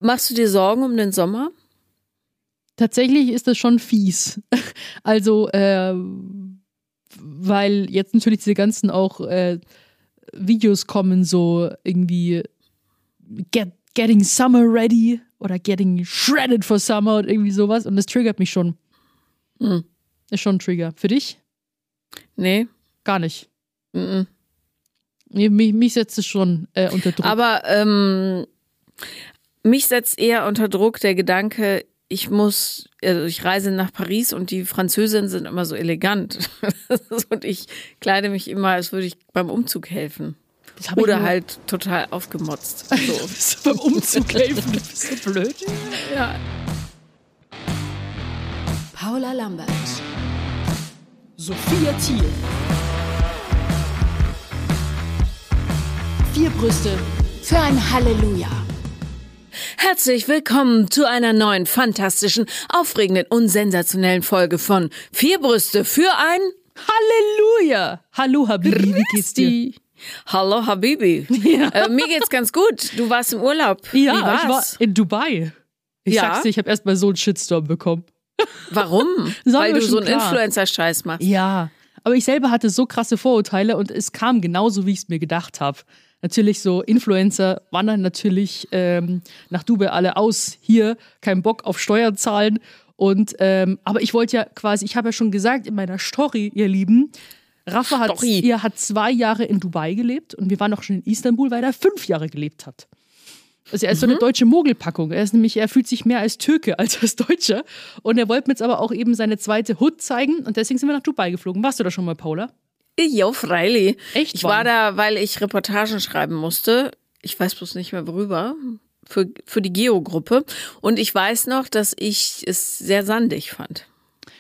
Machst du dir Sorgen um den Sommer? Tatsächlich ist das schon fies. Also, weil jetzt natürlich diese ganzen auch Videos kommen, so irgendwie getting summer ready oder getting shredded for summer und irgendwie sowas. Und das triggert mich schon. Ist schon ein Trigger. Für dich? Nee. Gar nicht. Mich setzt es schon unter Druck. Aber mich setzt eher unter Druck der Gedanke, ich reise nach Paris und die Französinnen sind immer so elegant. Und ich kleide mich immer, als würde ich beim Umzug helfen. Oder halt total aufgemotzt. So. Beim Umzug helfen, du bist so blöd. Ja. Paula Lambert, Sophia Thiel. 4 Brüste für ein Halleluja. Herzlich willkommen zu einer neuen, fantastischen, aufregenden und sensationellen Folge von 4 Brüste für ein Halleluja. Hallo Habibi, wie geht's dir? Hallo Habibi. Ja. Mir geht's ganz gut. Du warst im Urlaub. Ja, Wie war's? ich war in Dubai. Ich sag's dir, ich habe erst mal so einen Shitstorm bekommen. Warum? Weil du so einen Influencer-Scheiß machst. Ja, aber ich selber hatte so krasse Vorurteile und es kam genauso, wie ich es mir gedacht habe. Natürlich so Influencer wandern natürlich nach Dubai alle aus. Hier, kein Bock auf Steuern zahlen. Und aber ich wollte ja quasi, ich habe ja schon gesagt in meiner Story, ihr Lieben, Rafa hat 2 Jahre in Dubai gelebt und wir waren auch schon in Istanbul, weil er 5 Jahre gelebt hat. Also er ist so eine deutsche Mogelpackung. Er fühlt sich mehr als Türke als als Deutscher. Und er wollte mir jetzt aber auch eben seine zweite Hood zeigen und deswegen sind wir nach Dubai geflogen. Warst du da schon mal, Paula? Jo, freilich. Echt? Ich war da, weil ich Reportagen schreiben musste. Ich weiß bloß nicht mehr worüber. Für die Geo-Gruppe. Und ich weiß noch, dass ich es sehr sandig fand.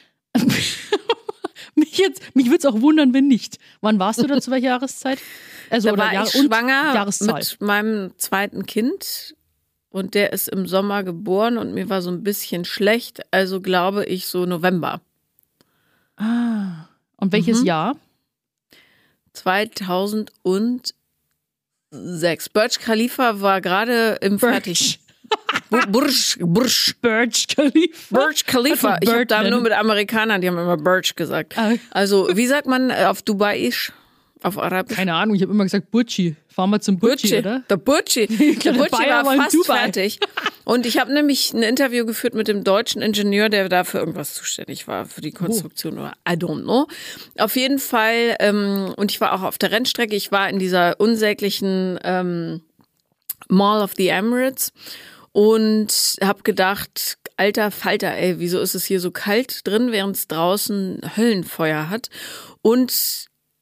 Mich würde es auch wundern, wenn nicht. Wann warst du da zu welcher Jahreszeit? Also, da war ich schwanger mit meinem 2. Kind und der ist im Sommer geboren und mir war so ein bisschen schlecht, also glaube ich so November. Ah, und welches Jahr? 2006. Burj Khalifa war gerade im Fertig. Burj Khalifa. Ich habe da nur mit Amerikanern, die haben immer Burj gesagt. Also, wie sagt man auf Dubaiisch? Auf Arabisch? Keine Ahnung, ich habe immer gesagt Burji. Fahren wir zum Burji, oder? Der Burji war fast fertig. Und ich habe nämlich ein Interview geführt mit dem deutschen Ingenieur, der da für irgendwas zuständig war, für die Konstruktion oder I don't know. Auf jeden Fall, und ich war auch auf der Rennstrecke, ich war in dieser unsäglichen Mall of the Emirates und habe gedacht, alter Falter, ey, wieso ist es hier so kalt drin, während es draußen Höllenfeuer hat? Und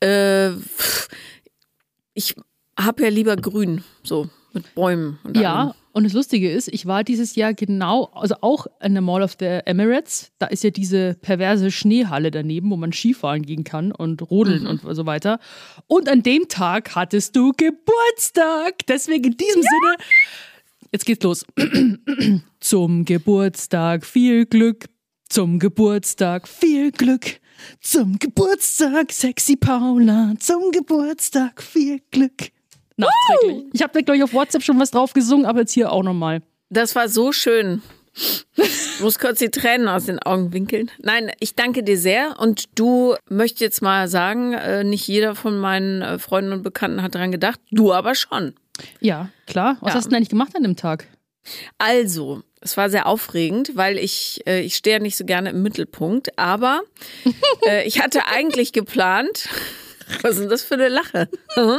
ich habe ja lieber grün, so mit Bäumen. Und allem. Und das Lustige ist, ich war dieses Jahr also auch in der Mall of the Emirates. Da ist ja diese perverse Schneehalle daneben, wo man Skifahren gehen kann und rodeln und so weiter. Und an dem Tag hattest du Geburtstag. Deswegen in diesem Sinne, jetzt geht's los. Zum Geburtstag viel Glück. Zum Geburtstag viel Glück. Zum Geburtstag, sexy Paula, zum Geburtstag viel Glück. Nachträglich. Ich habe da, glaube ich, auf WhatsApp schon was drauf gesungen, aber jetzt hier auch nochmal. Das war so schön. Ich muss kurz die Tränen aus den Augen winkeln. Nein, ich danke dir sehr und du möchtest jetzt mal sagen, nicht jeder von meinen Freunden und Bekannten hat daran gedacht, du aber schon. Ja, klar. Was hast du denn eigentlich gemacht an dem Tag? Also, es war sehr aufregend, weil ich stehe ja nicht so gerne im Mittelpunkt, aber ich hatte eigentlich geplant, was ist denn das für eine Lache?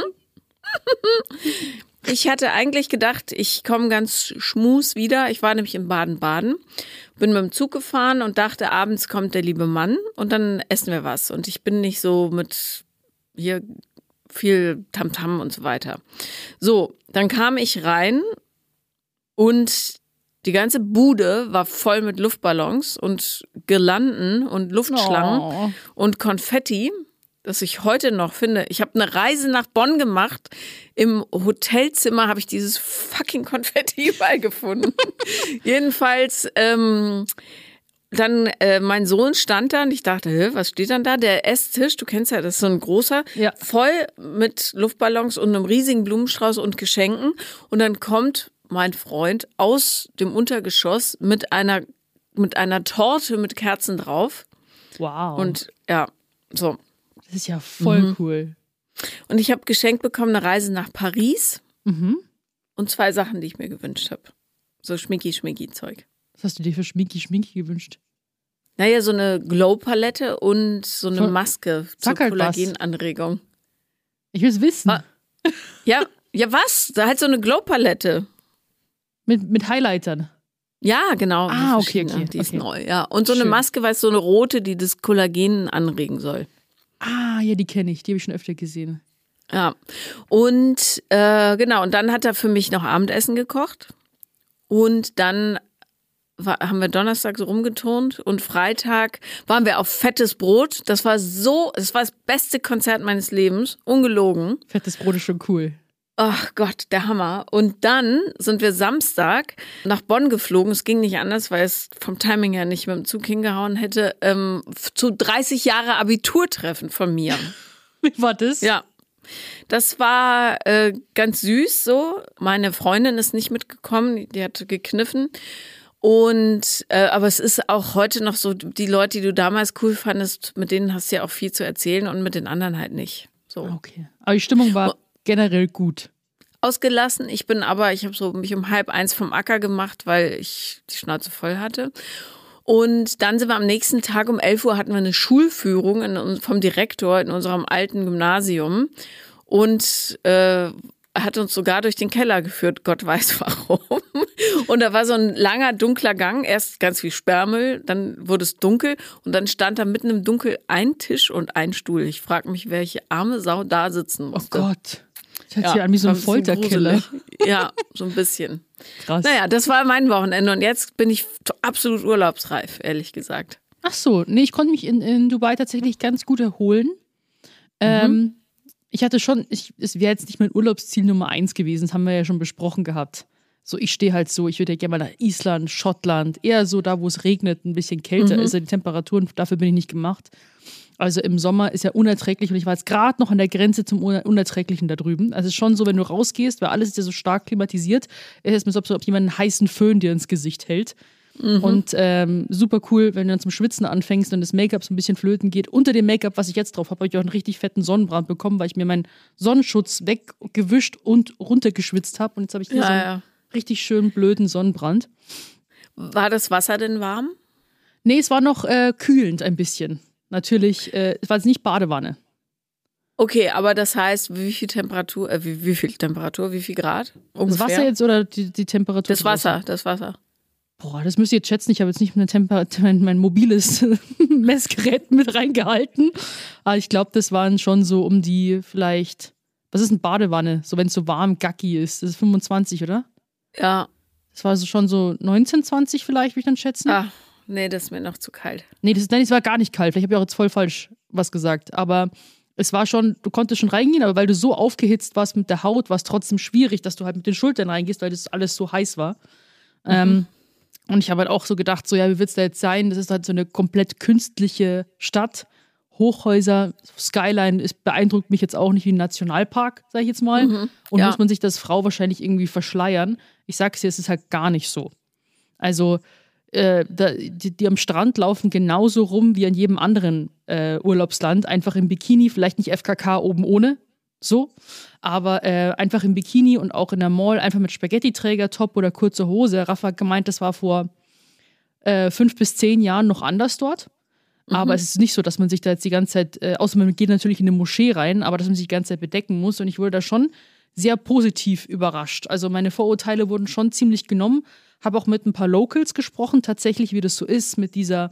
Ich hatte eigentlich gedacht, ich komme ganz schmus wieder. Ich war nämlich in Baden-Baden, bin mit dem Zug gefahren und dachte, abends kommt der liebe Mann und dann essen wir was. Und ich bin nicht so mit hier viel Tamtam und so weiter. So, dann kam ich rein und die ganze Bude war voll mit Luftballons und Girlanden und Luftschlangen und Konfetti, das ich heute noch finde. Ich habe eine Reise nach Bonn gemacht. Im Hotelzimmer habe ich dieses fucking Konfetti überall gefunden. Jedenfalls, dann mein Sohn stand da und ich dachte, was steht dann da? Der Esstisch, du kennst ja, das ist so ein großer, voll mit Luftballons und einem riesigen Blumenstrauß und Geschenken. Und dann kommt mein Freund aus dem Untergeschoss mit einer Torte mit Kerzen drauf. Wow. Und ja, so. Das ist ja voll cool. Und ich habe geschenkt bekommen eine Reise nach Paris und 2 Sachen, die ich mir gewünscht habe. So Schminki-Zeug. Was hast du dir für Schminki gewünscht? Naja, so eine Glow-Palette und so eine Maske zur Sag halt Kollagenanregung. Ich will es wissen. Ja, was? Da halt so eine Glow-Palette. Mit Highlightern. Ja, genau. Okay. Die ist neu, ja. Und so eine Maske, weißt du, so eine rote, die das Kollagen anregen soll. Ah, ja, die kenne ich. Die habe ich schon öfter gesehen. Ja. Und genau, und dann hat er für mich noch Abendessen gekocht. Und dann haben wir Donnerstag so rumgeturnt und Freitag waren wir auf Fettes Brot. Das war das beste Konzert meines Lebens. Ungelogen. Fettes Brot ist schon cool. Ach Gott, der Hammer. Und dann sind wir Samstag nach Bonn geflogen. Es ging nicht anders, weil es vom Timing her nicht mit dem Zug hingehauen hätte. Zu 30 Jahre Abiturtreffen von mir. Wie war das? Ja. Das war ganz süß so. Meine Freundin ist nicht mitgekommen, die hatte gekniffen. Und aber es ist auch heute noch so, die Leute, die du damals cool fandest, mit denen hast du ja auch viel zu erzählen und mit den anderen halt nicht. So. Okay. Aber die Stimmung war generell gut. Ausgelassen. Ich habe so mich um 12:30 vom Acker gemacht, weil ich die Schnauze voll hatte. Und dann sind wir am nächsten Tag um 11 Uhr hatten wir eine Schulführung vom Direktor in unserem alten Gymnasium und hat uns sogar durch den Keller geführt, Gott weiß warum. Und da war so ein langer, dunkler Gang, erst ganz viel Sperrmüll, dann wurde es dunkel und dann stand da mitten im Dunkel ein Tisch und ein Stuhl. Ich frage mich, welche arme Sau da sitzen musste. Oh Gott. Das hört sich an wie so ein Folterkeller. Ja, so ein bisschen. Krass. Naja, das war mein Wochenende und jetzt bin ich absolut urlaubsreif, ehrlich gesagt. Ach so, nee, ich konnte mich in Dubai tatsächlich ganz gut erholen. Ich hatte schon, es wäre jetzt nicht mein Urlaubsziel Nummer 1 gewesen, das haben wir ja schon besprochen gehabt. So, ich stehe halt so, ich würde ja gerne mal nach Island, Schottland, eher so da, wo es regnet, ein bisschen kälter ist, die Temperaturen, dafür bin ich nicht gemacht. Also im Sommer ist ja unerträglich und ich war jetzt gerade noch an der Grenze zum Unerträglichen da drüben. Also es ist schon so, wenn du rausgehst, weil alles ist ja so stark klimatisiert, ist es mir so, ob jemand einen heißen Föhn dir ins Gesicht hält. Und super cool, wenn du dann zum Schwitzen anfängst und das Make-up so ein bisschen flöten geht. Unter dem Make-up, was ich jetzt drauf habe, habe ich auch einen richtig fetten Sonnenbrand bekommen, weil ich mir meinen Sonnenschutz weggewischt und runtergeschwitzt habe. Und jetzt habe ich hier so einen richtig schönen blöden Sonnenbrand. War das Wasser denn warm? Nee, es war noch kühlend ein bisschen. Natürlich, es war jetzt nicht Badewanne. Okay, aber das heißt, wie viel Temperatur, wie viel Grad? Ungefähr? Das Wasser jetzt oder die Temperatur? Das Wasser. Boah, das müsst ihr jetzt schätzen. Ich habe jetzt nicht mein mobiles Messgerät mit reingehalten. Aber ich glaube, das waren schon so um die vielleicht, was ist eine Badewanne? So, wenn es so warm, gacki ist. Das ist 25, oder? Ja. Das war so schon so 19, 20 vielleicht, würde ich dann schätzen. Ah, nee, das ist mir noch zu kalt. Nee, das war gar nicht kalt. Vielleicht habe ich auch jetzt voll falsch was gesagt. Aber es war schon, du konntest schon reingehen, aber weil du so aufgehitzt warst mit der Haut, war es trotzdem schwierig, dass du halt mit den Schultern reingehst, weil das alles so heiß war. Und ich habe halt auch so gedacht, so ja, wie wird es da jetzt sein? Das ist halt so eine komplett künstliche Stadt. Hochhäuser, Skyline beeindruckt mich jetzt auch nicht wie ein Nationalpark, sage ich jetzt mal. Und muss man sich das Frau wahrscheinlich irgendwie verschleiern. Ich sag's dir, es ist halt gar nicht so. Also die am Strand laufen genauso rum wie an jedem anderen Urlaubsland. Einfach im Bikini, vielleicht nicht FKK oben ohne, so. Aber einfach im Bikini und auch in der Mall, einfach mit Spaghetti-Träger, Top oder kurze Hose. Rafa hat gemeint, das war vor 5 bis 10 Jahren noch anders dort. Aber es ist nicht so, dass man sich da jetzt die ganze Zeit, außer man geht natürlich in eine Moschee rein, aber dass man sich die ganze Zeit bedecken muss. Und ich wurde da schon sehr positiv überrascht. Also meine Vorurteile wurden schon ziemlich genommen. Habe auch mit ein paar Locals gesprochen, tatsächlich, wie das so ist, mit dieser,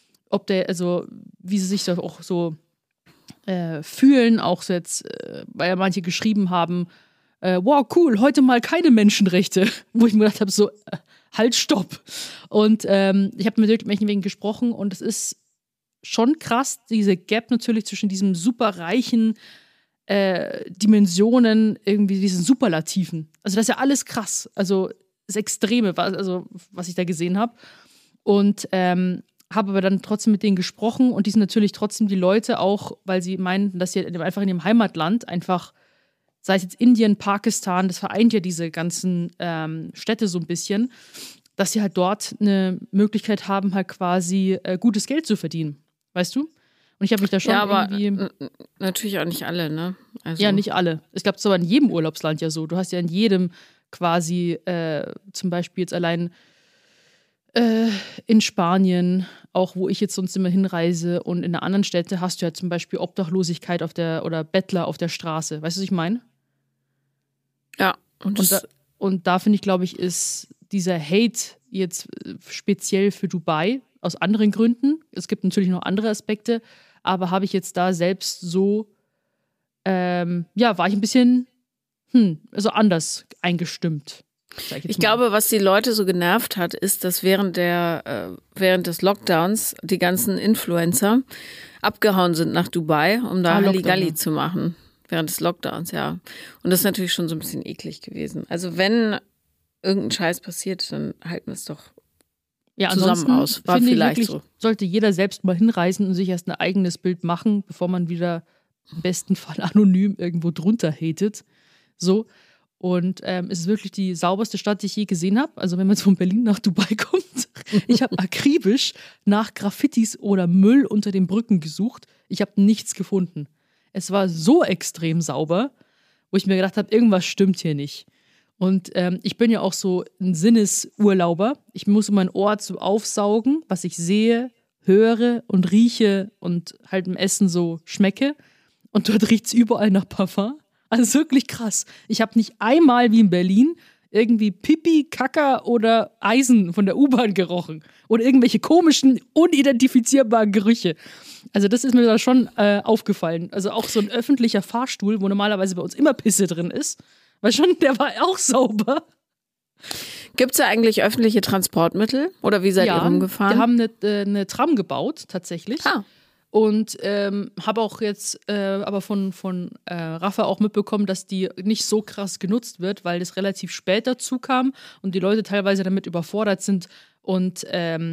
wie sie sich da auch so fühlen, auch so jetzt, weil ja manche geschrieben haben, wow, cool, heute mal keine Menschenrechte. Wo ich mir gedacht habe, so, halt, stopp. Und ich habe mit irgendwelchen gesprochen und es ist schon krass, diese Gap natürlich zwischen diesem superreichen Dimensionen, irgendwie diesen Superlativen. Also das ist ja alles krass. Also das Extreme, also was ich da gesehen habe. Und habe aber dann trotzdem mit denen gesprochen und die sind natürlich trotzdem die Leute auch, weil sie meinten, dass sie einfach in ihrem Heimatland einfach sei es jetzt Indien, Pakistan, das vereint ja diese ganzen Städte so ein bisschen, dass sie halt dort eine Möglichkeit haben, halt quasi gutes Geld zu verdienen. Weißt du? Und ich habe mich da schon irgendwie... natürlich auch nicht alle, ne? Also. Ja, nicht alle. Ich glaube, es ist aber in jedem Urlaubsland ja so. Du hast ja in jedem quasi zum Beispiel jetzt allein in Spanien, auch wo ich jetzt sonst immer hinreise und in anderen Städten hast du ja zum Beispiel Obdachlosigkeit oder Bettler auf der Straße. Weißt du, was ich meine? Ja. Und da finde ich, glaube ich, ist dieser Hate jetzt speziell für Dubai aus anderen Gründen. Es gibt natürlich noch andere Aspekte, aber habe ich jetzt da selbst so, war ich ein bisschen, also anders eingestimmt. Ich glaube, was die Leute so genervt hat, ist, dass während des Lockdowns die ganzen Influencer abgehauen sind nach Dubai, um da Halligalli zu machen. Während des Lockdowns, ja. Und das ist natürlich schon so ein bisschen eklig gewesen. Also wenn irgendein Scheiß passiert, dann halten wir es doch zusammen aus. War vielleicht wirklich, so. Sollte jeder selbst mal hinreisen und sich erst ein eigenes Bild machen, bevor man wieder im besten Fall anonym irgendwo drunter hatet. So. Und es ist wirklich die sauberste Stadt, die ich je gesehen habe. Also wenn man jetzt von Berlin nach Dubai kommt. Ich habe akribisch nach Graffitis oder Müll unter den Brücken gesucht. Ich habe nichts gefunden. Es war so extrem sauber, wo ich mir gedacht habe, irgendwas stimmt hier nicht. Und ich bin ja auch so ein Sinnesurlauber. Ich muss meinen Ort so aufsaugen, was ich sehe, höre und rieche und halt im Essen so schmecke. Und dort riecht es überall nach Parfum. Also wirklich krass. Ich habe nicht einmal wie in Berlin irgendwie Pipi, Kaka oder Eisen von der U-Bahn gerochen. Oder irgendwelche komischen, unidentifizierbaren Gerüche. Also das ist mir da schon aufgefallen. Also auch so ein öffentlicher Fahrstuhl, wo normalerweise bei uns immer Pisse drin ist. Weil schon, der war auch sauber. Gibt es da eigentlich öffentliche Transportmittel? Oder wie seid ihr rumgefahren? Wir haben eine Tram gebaut, tatsächlich. Und habe auch jetzt aber von Rafa auch mitbekommen, dass die nicht so krass genutzt wird, weil das relativ spät dazu kam und die Leute teilweise damit überfordert sind und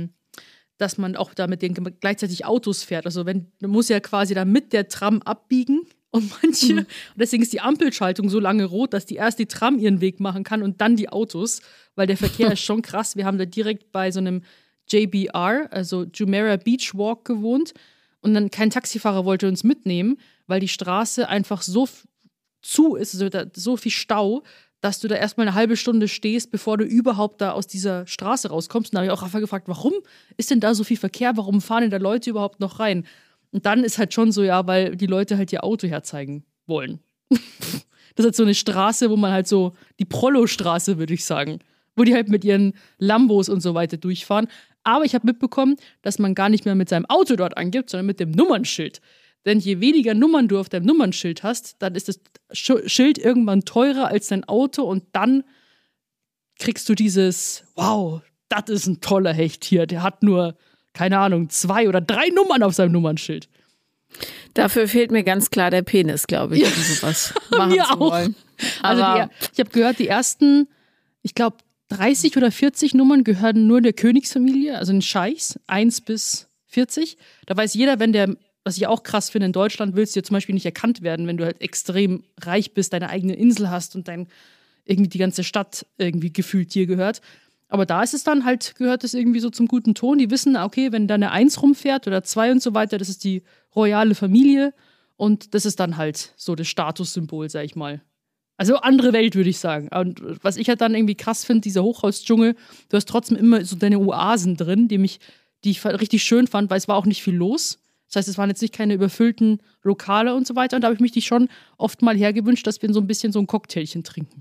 dass man auch da mit denen gleichzeitig Autos fährt. Also man muss ja quasi da mit der Tram abbiegen und und deswegen ist die Ampelschaltung so lange rot, dass erst die Tram ihren Weg machen kann und dann die Autos, weil der Verkehr ist schon krass. Wir haben da direkt bei so einem JBR, also Jumeirah Beach Walk gewohnt. Und dann kein Taxifahrer wollte uns mitnehmen, weil die Straße einfach so zu ist, also da so viel Stau, dass du da erstmal eine halbe Stunde stehst, bevor du überhaupt da aus dieser Straße rauskommst. Und da habe ich auch Rafa gefragt, warum ist denn da so viel Verkehr? Warum fahren denn da Leute überhaupt noch rein? Und dann ist halt schon so, ja, weil die Leute halt ihr Auto herzeigen wollen. Das ist halt so eine Straße, wo man halt so, die Prollo-Straße, würde ich sagen, wo die halt mit ihren Lambos und so weiter durchfahren. Aber ich habe mitbekommen, dass man gar nicht mehr mit seinem Auto dort angibt, sondern mit dem Nummernschild. Denn je weniger Nummern du auf deinem Nummernschild hast, dann ist das Schild irgendwann teurer als dein Auto und dann kriegst du dieses, wow, das ist ein toller Hecht hier, der hat nur, keine Ahnung, 2 oder 3 Nummern auf seinem Nummernschild. Dafür fehlt mir ganz klar der Penis, glaube ich, um sowas machen mir zu wollen. Also ich habe gehört, die ersten, ich glaube, 30 oder 40 Nummern gehören nur der Königsfamilie, also den Scheichs, 1 bis 40. Da weiß jeder, wenn der, was ich auch krass finde, in Deutschland willst du ja zum Beispiel nicht erkannt werden, wenn du halt extrem reich bist, deine eigene Insel hast und irgendwie die ganze Stadt irgendwie gefühlt dir gehört. Aber da ist es dann halt, gehört es irgendwie so zum guten Ton. Die wissen, okay, wenn da eine 1 rumfährt oder 2 und so weiter, das ist die royale Familie und das ist dann halt so das Statussymbol, sag ich mal. Also andere Welt, würde ich sagen. Und was ich halt dann irgendwie krass finde, dieser Hochhausdschungel, du hast trotzdem immer so deine Oasen drin, die ich richtig schön fand, weil es war auch nicht viel los. Das heißt, es waren jetzt nicht keine überfüllten Lokale und so weiter. Und da habe ich mich schon oft mal hergewünscht, dass wir so ein bisschen so ein Cocktailchen trinken.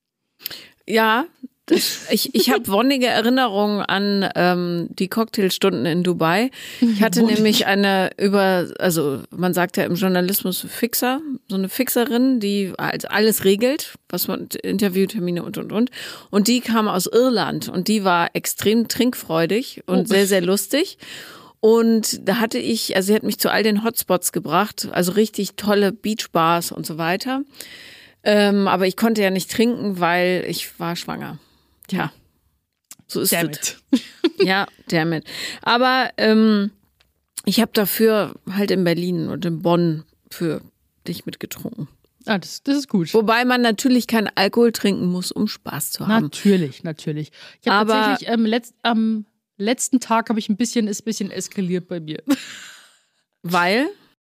Ja, ich habe wonnige Erinnerungen an die Cocktailstunden in Dubai. Ich hatte nämlich also man sagt ja im Journalismus Fixer, so eine Fixerin, die alles regelt, was man Interviewtermine und. Und die kam aus Irland und die war extrem trinkfreudig und sehr, sehr lustig. Und da sie hat mich zu all den Hotspots gebracht, also richtig tolle Beachbars und so weiter. Aber ich konnte ja nicht trinken, weil ich war schwanger. Tja, so ist es. Ja, damn it. Aber ich habe dafür halt in Berlin und in Bonn für dich mitgetrunken. Ah, das ist gut. Wobei man natürlich keinen Alkohol trinken muss, um Spaß zu haben. Natürlich. Ich habe Aber- tatsächlich am letzten Tag ist ein bisschen eskaliert bei mir. Weil?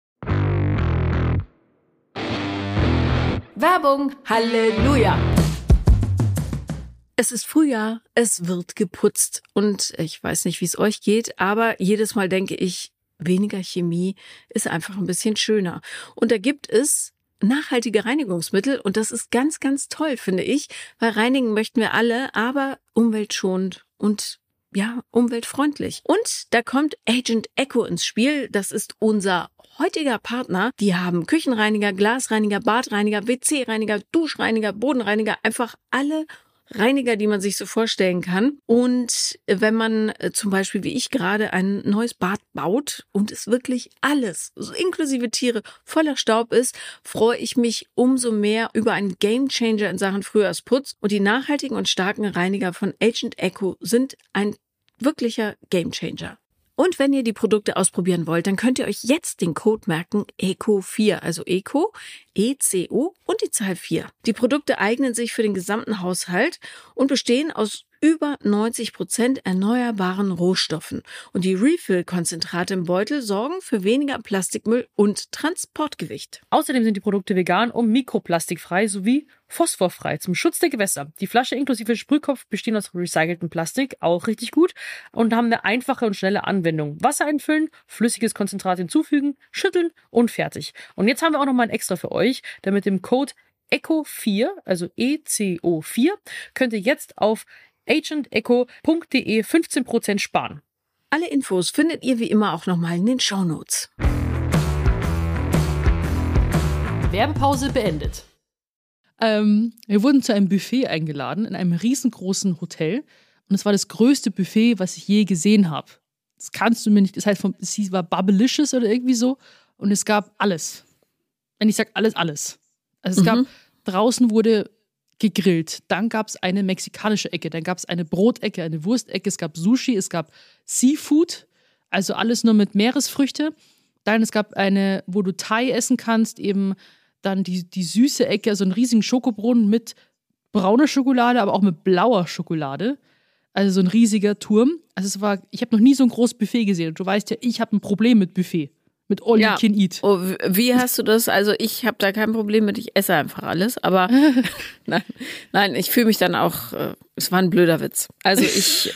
Werbung. Halleluja. Es ist Frühjahr, es wird geputzt. Und ich weiß nicht, wie es euch geht, aber jedes Mal denke ich, weniger Chemie ist einfach ein bisschen schöner. Und da gibt es nachhaltige Reinigungsmittel und das ist ganz, ganz toll, finde ich, weil reinigen möchten wir alle, aber umweltschonend und ja, umweltfreundlich. Und da kommt Agent Echo ins Spiel. Das ist unser heutiger Partner. Die haben Küchenreiniger, Glasreiniger, Badreiniger, WC-Reiniger, Duschreiniger, Bodenreiniger, einfach alle Reiniger, die man sich so vorstellen kann. Und wenn man zum Beispiel, wie ich gerade, ein neues Bad baut und es wirklich alles, so inklusive Tiere, voller Staub ist, freue ich mich umso mehr über einen Gamechanger in Sachen Frühjahrsputz. Und die nachhaltigen und starken Reiniger von Agent Echo sind ein wirklicher Gamechanger. Und wenn ihr die Produkte ausprobieren wollt, dann könnt ihr euch jetzt den Code merken, ECO4, also ECO, ECO und die Zahl 4. Die Produkte eignen sich für den gesamten Haushalt und bestehen aus über 90% erneuerbaren Rohstoffen. Und die Refill-Konzentrate im Beutel sorgen für weniger Plastikmüll und Transportgewicht. Außerdem sind die Produkte vegan und mikroplastikfrei sowie phosphorfrei zum Schutz der Gewässer. Die Flasche inklusive Sprühkopf bestehen aus recyceltem Plastik, auch richtig gut, und haben eine einfache und schnelle Anwendung. Wasser einfüllen, flüssiges Konzentrat hinzufügen, schütteln und fertig. Und jetzt haben wir auch nochmal ein Extra für euch, denn mit dem Code ECO4, also ECO4, könnt ihr jetzt auf agentecho.de 15% sparen. Alle Infos findet ihr wie immer auch nochmal in den Shownotes. Werbepause beendet. Wir wurden zu einem Buffet eingeladen in einem riesengroßen Hotel und es war das größte Buffet, was ich je gesehen habe. Das kannst du mir nicht, es war Bubblicious oder irgendwie so und es gab alles. Wenn ich sage alles. Also es gab, draußen wurde gegrillt, dann gab es eine mexikanische Ecke, dann gab es eine Brotecke, eine Wurstecke, es gab Sushi, es gab Seafood, also alles nur mit Meeresfrüchte. Dann es gab eine, wo du Thai essen kannst, eben dann die süße Ecke, also einen riesigen Schokobrunnen mit brauner Schokolade, aber auch mit blauer Schokolade. Also so ein riesiger Turm. Also ich habe noch nie so ein großes Buffet gesehen. Und du weißt ja, ich habe ein Problem mit Buffet. Mit All You Can Eat. Oh, wie hast du das? Also ich habe da kein Problem mit, ich esse einfach alles, aber nein, ich fühle mich dann auch, es war ein blöder Witz. Also ich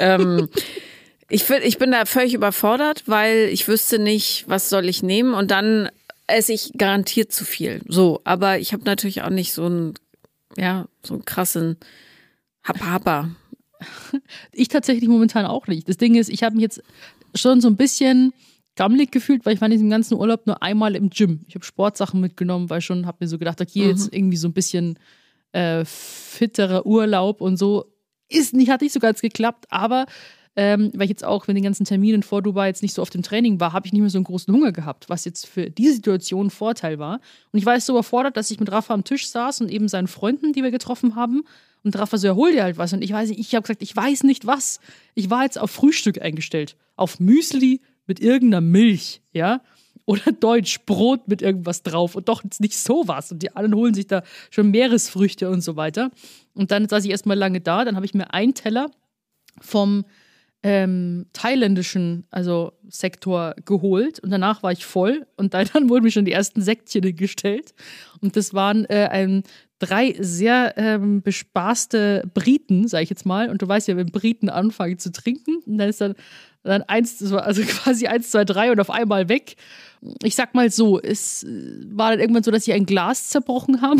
bin da völlig überfordert, weil ich wüsste nicht, was soll ich nehmen und dann esse ich garantiert zu viel. So, aber ich habe natürlich auch nicht so einen krassen Happer. Ich tatsächlich momentan auch nicht. Das Ding ist, ich habe mich jetzt schon so ein bisschen gammelig gefühlt, weil ich war in diesem ganzen Urlaub nur einmal im Gym. Ich habe Sportsachen mitgenommen, weil schon habe mir so gedacht, okay, jetzt irgendwie so ein bisschen fitterer Urlaub und so. Hat nicht so ganz geklappt, aber weil ich jetzt auch, wenn den ganzen Terminen vor Dubai jetzt nicht so auf dem Training war, habe ich nicht mehr so einen großen Hunger gehabt, was jetzt für diese Situation ein Vorteil war. Und ich war jetzt so überfordert, dass ich mit Rafa am Tisch saß und eben seinen Freunden, die wir getroffen haben, und Rafa so, ja, hol dir halt was. Und ich habe gesagt, ich weiß nicht was. Ich war jetzt auf Frühstück eingestellt. Auf Müsli mit irgendeiner Milch, ja? Oder Deutsch, Brot mit irgendwas drauf und doch jetzt nicht sowas. Und die anderen holen sich da schon Meeresfrüchte und so weiter. Und dann saß ich erstmal lange da, dann habe ich mir einen Teller vom thailändischen Sektor geholt und danach war ich voll und dann wurden mir schon die ersten Säckchen gestellt und das waren 3 sehr bespaßte Briten, sag ich jetzt mal, und du weißt ja, wenn Briten anfangen zu trinken und dann ist dann eins, das war also quasi 1, 2, 3 und auf einmal weg. Ich sag mal so, es war dann irgendwann so, dass ich ein Glas zerbrochen habe,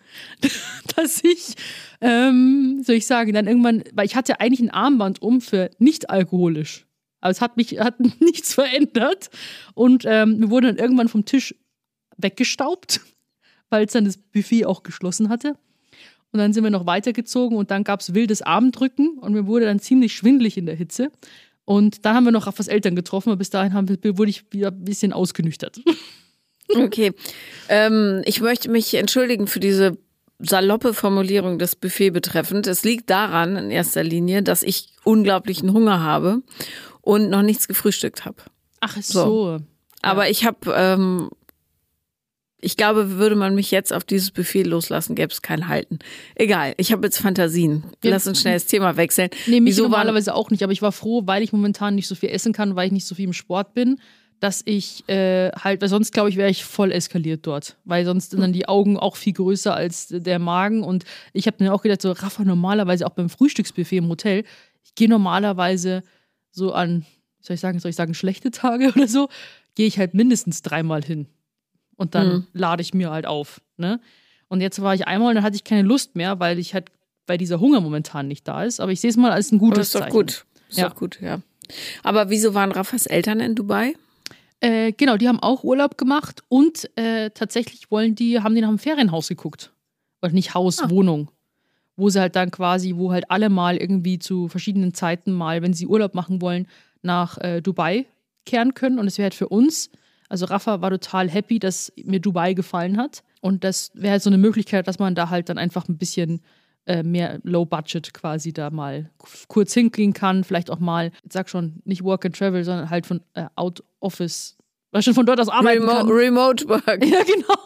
dass ich, soll ich sagen, dann irgendwann, weil ich hatte eigentlich ein Armband für nicht alkoholisch, aber es hat nichts verändert und wir wurden dann irgendwann vom Tisch weggestaubt, weil es dann das Buffet auch geschlossen hatte. Und dann sind wir noch weitergezogen und dann gab es wildes Abendrücken und mir wurde dann ziemlich schwindelig in der Hitze. Und dann haben wir noch Rafas Eltern getroffen, aber bis dahin wurde ich wieder ein bisschen ausgenüchtert. Okay. Ich möchte mich entschuldigen für diese saloppe Formulierung des Buffet betreffend. Es liegt daran in erster Linie, dass ich unglaublichen Hunger habe und noch nichts gefrühstückt habe. Ach so. Aber ich habe Ich glaube, würde man mich jetzt auf dieses Buffet loslassen, gäbe es kein Halten. Egal, ich habe jetzt Fantasien. Lass uns schnell das Thema wechseln. Nee, mich normalerweise auch nicht, aber ich war froh, weil ich momentan nicht so viel essen kann, weil ich nicht so viel im Sport bin, dass ich weil sonst, glaube ich, wäre ich voll eskaliert dort. Weil sonst sind dann die Augen auch viel größer als der Magen. Und ich habe mir auch gedacht, so Rafa, normalerweise auch beim Frühstücksbuffet im Hotel, ich gehe normalerweise so an, soll ich sagen, schlechte Tage oder so, gehe ich halt mindestens 3-mal hin. Und dann lade ich mir halt auf. Ne? Und jetzt war ich einmal und dann hatte ich keine Lust mehr, weil dieser Hunger momentan nicht da ist. Aber ich sehe es mal als ein gutes Zeichen. Das ist doch gut, ja. Aber wieso waren Rafas Eltern in Dubai? Genau, die haben auch Urlaub gemacht und tatsächlich haben die nach einem Ferienhaus geguckt. Oder nicht Haus, Wohnung. Wo sie halt dann quasi, wo halt alle mal irgendwie zu verschiedenen Zeiten mal, wenn sie Urlaub machen wollen, nach Dubai kehren können. Und es wäre halt für uns, also Rafa war total happy, dass mir Dubai gefallen hat. Und das wäre halt so eine Möglichkeit, dass man da halt dann einfach ein bisschen mehr Low Budget quasi da mal kurz hingehen kann. Vielleicht auch mal, ich sag schon, nicht Work and Travel, sondern halt von Out Office, weil schon von dort aus arbeiten kann. Remote Work. Ja,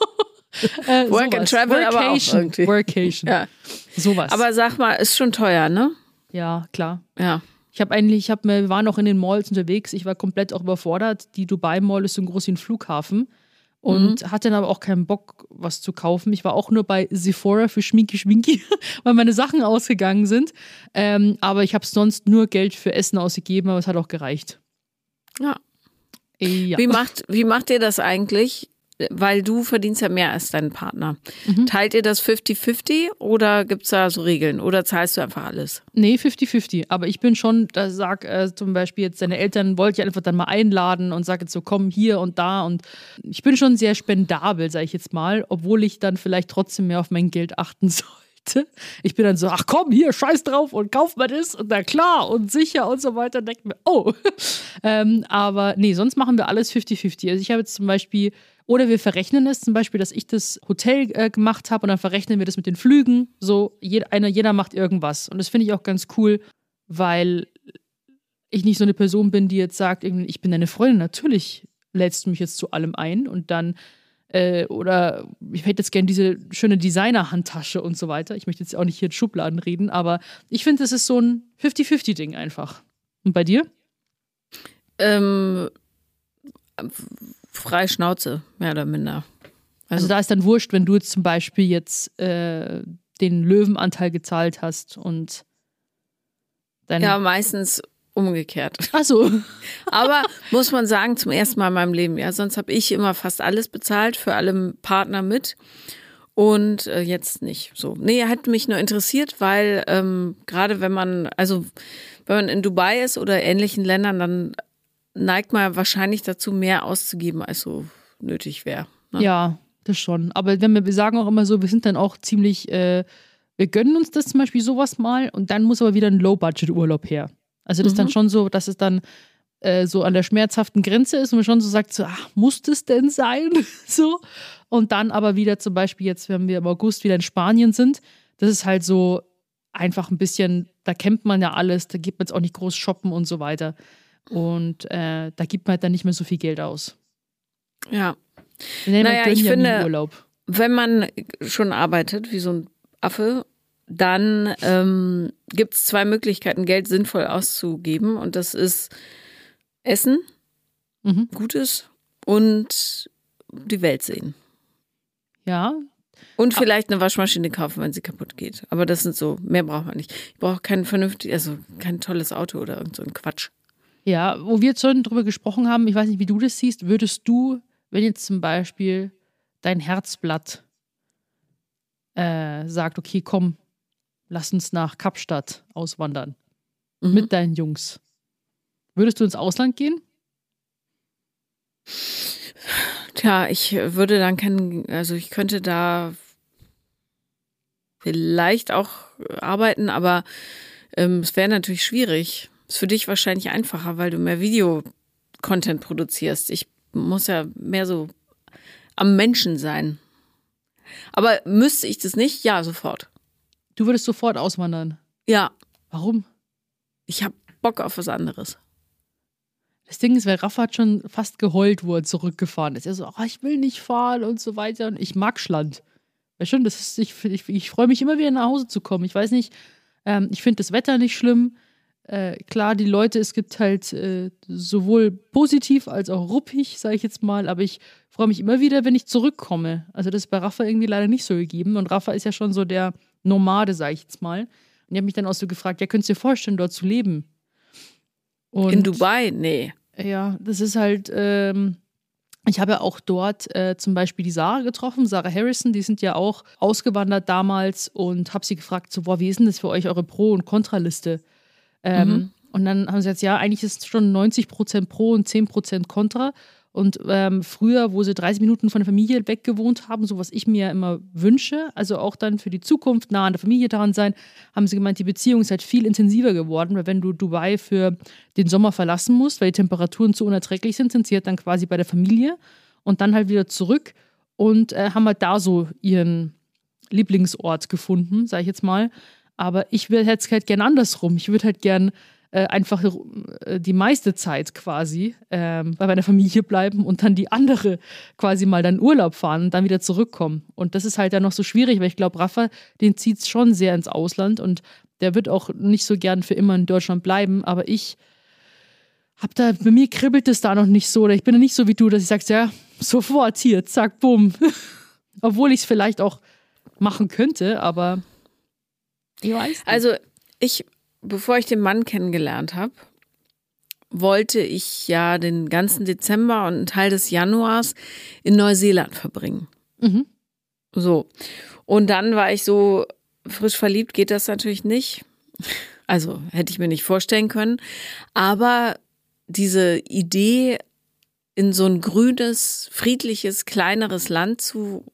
genau. Work and Travel, aber auch irgendwie. Workation. Ja. Sowas. Aber sag mal, ist schon teuer, ne? Ja, klar. Ja. Wir waren auch in den Malls unterwegs. Ich war komplett auch überfordert. Die Dubai Mall ist so groß wie ein Flughafen. Und hatte dann aber auch keinen Bock, was zu kaufen. Ich war auch nur bei Sephora für Schminki, weil meine Sachen ausgegangen sind. Aber ich habe sonst nur Geld für Essen ausgegeben, aber es hat auch gereicht. Ja. Ja. Wie macht ihr das eigentlich? Weil du verdienst ja mehr als dein Partner. Teilt ihr das 50-50 oder gibt es da so Regeln? Oder zahlst du einfach alles? Nee, 50-50. Aber ich bin schon, da sag zum Beispiel jetzt, deine Eltern wollte ich einfach dann mal einladen und sag jetzt so, komm hier und da. Und ich bin schon sehr spendabel, sag ich jetzt mal, obwohl ich dann vielleicht trotzdem mehr auf mein Geld achten sollte. Ich bin dann so, ach komm, hier, scheiß drauf und kauf mal das und na klar und sicher und so weiter. Denkt mir, oh. Aber nee, sonst machen wir alles 50-50. Also ich habe jetzt zum Beispiel, oder wir verrechnen es zum Beispiel, dass ich das Hotel gemacht habe und dann verrechnen wir das mit den Flügen. So, jeder macht irgendwas. Und das finde ich auch ganz cool, weil ich nicht so eine Person bin, die jetzt sagt, ich bin deine Freundin, natürlich lädst du mich jetzt zu allem ein und dann oder ich hätte jetzt gerne diese schöne Designer-Handtasche und so weiter. Ich möchte jetzt auch nicht hier in Schubladen reden, aber ich finde, das ist so ein 50-50-Ding einfach. Und bei dir? Freie Schnauze, mehr oder minder. Also da ist dann wurscht, wenn du jetzt zum Beispiel jetzt den Löwenanteil gezahlt hast und dann. Ja, meistens umgekehrt. Ach so. Aber muss man sagen, zum ersten Mal in meinem Leben, ja, sonst habe ich immer fast alles bezahlt, für alle Partner mit und jetzt nicht so. Nee, hat mich nur interessiert, weil gerade wenn man in Dubai ist oder ähnlichen Ländern, dann neigt man wahrscheinlich dazu, mehr auszugeben, als so nötig wäre. Ne? Ja, das schon. Aber wir sagen auch immer so, wir sind dann auch ziemlich, wir gönnen uns das zum Beispiel sowas mal und dann muss aber wieder ein Low-Budget-Urlaub her. Also das ist dann schon so, dass es dann so an der schmerzhaften Grenze ist und man schon so sagt, so, ach, muss das denn sein? So. Und dann aber wieder zum Beispiel jetzt, wenn wir im August wieder in Spanien sind, das ist halt so einfach ein bisschen, da kennt man ja alles, da geht man jetzt auch nicht groß shoppen und so weiter. Und da gibt man halt dann nicht mehr so viel Geld aus. Ja. Naja, ich finde, Urlaub. Wenn man schon arbeitet, wie so ein Affe, dann gibt es 2 Möglichkeiten, Geld sinnvoll auszugeben. Und das ist Essen, Gutes und die Welt sehen. Ja. Und vielleicht eine Waschmaschine kaufen, wenn sie kaputt geht. Aber das sind so, mehr braucht man nicht. Ich brauche kein kein tolles Auto oder irgend so ein Quatsch. Ja, wo wir jetzt schon drüber gesprochen haben, ich weiß nicht, wie du das siehst, würdest du, wenn jetzt zum Beispiel dein Herzblatt sagt, okay, komm, lass uns nach Kapstadt auswandern mit deinen Jungs. Würdest du ins Ausland gehen? Tja, ich würde dann ich könnte da vielleicht auch arbeiten, aber es wäre natürlich schwierig. Ist für dich wahrscheinlich einfacher, weil du mehr Video-Content produzierst. Ich muss ja mehr so am Menschen sein. Aber müsste ich das nicht? Ja, sofort. Du würdest sofort auswandern? Ja. Warum? Ich habe Bock auf was anderes. Das Ding ist, weil Rafa hat schon fast geheult, wo er zurückgefahren ist. Er so, ich will nicht fahren und so weiter. Und ich mag Schland. Weißt du, ich freue mich immer wieder nach Hause zu kommen. Ich weiß nicht, ich finde das Wetter nicht schlimm. Klar, die Leute, es gibt halt sowohl positiv als auch ruppig, sage ich jetzt mal, aber ich freue mich immer wieder, wenn ich zurückkomme. Also das ist bei Rafa irgendwie leider nicht so gegeben und Rafa ist ja schon so der Nomade, sage ich jetzt mal. Und ich habe mich dann auch so gefragt, ja, könntest du dir vorstellen, dort zu leben? Und, in Dubai? Nee. Ja, das ist halt, ich habe ja auch dort zum Beispiel die Sarah getroffen, Sarah Harrison, die sind ja auch ausgewandert damals und habe sie gefragt, so, wie ist denn das für euch, eure Pro- und Kontraliste? Und dann haben sie gesagt, ja, eigentlich ist es schon 90% Pro und 10% Contra. Und früher, wo sie 30 Minuten von der Familie weg gewohnt haben, so was ich mir immer wünsche, also auch dann für die Zukunft nah an der Familie dran sein, haben sie gemeint, die Beziehung ist halt viel intensiver geworden, weil wenn du Dubai für den Sommer verlassen musst, weil die Temperaturen zu unerträglich sind sie halt dann quasi bei der Familie und dann halt wieder zurück und haben halt da so ihren Lieblingsort gefunden, sage ich jetzt mal. Aber ich hätte es halt gern andersrum. Ich würde halt gern einfach die meiste Zeit quasi bei meiner Familie bleiben und dann die andere quasi mal dann Urlaub fahren und dann wieder zurückkommen. Und das ist halt dann noch so schwierig, weil ich glaube, Rafa, den zieht es schon sehr ins Ausland und der wird auch nicht so gern für immer in Deutschland bleiben. Aber bei mir kribbelt es da noch nicht so. Oder ich bin nicht so wie du, dass ich sage, ja, sofort hier, zack, bumm. Obwohl ich es vielleicht auch machen könnte, aber ich weiß nicht. Also bevor ich den Mann kennengelernt habe, wollte ich ja den ganzen Dezember und einen Teil des Januars in Neuseeland verbringen. Mhm. So. Und dann war ich so frisch verliebt, geht das natürlich nicht. Also hätte ich mir nicht vorstellen können. Aber diese Idee, in so ein grünes, friedliches, kleineres Land zu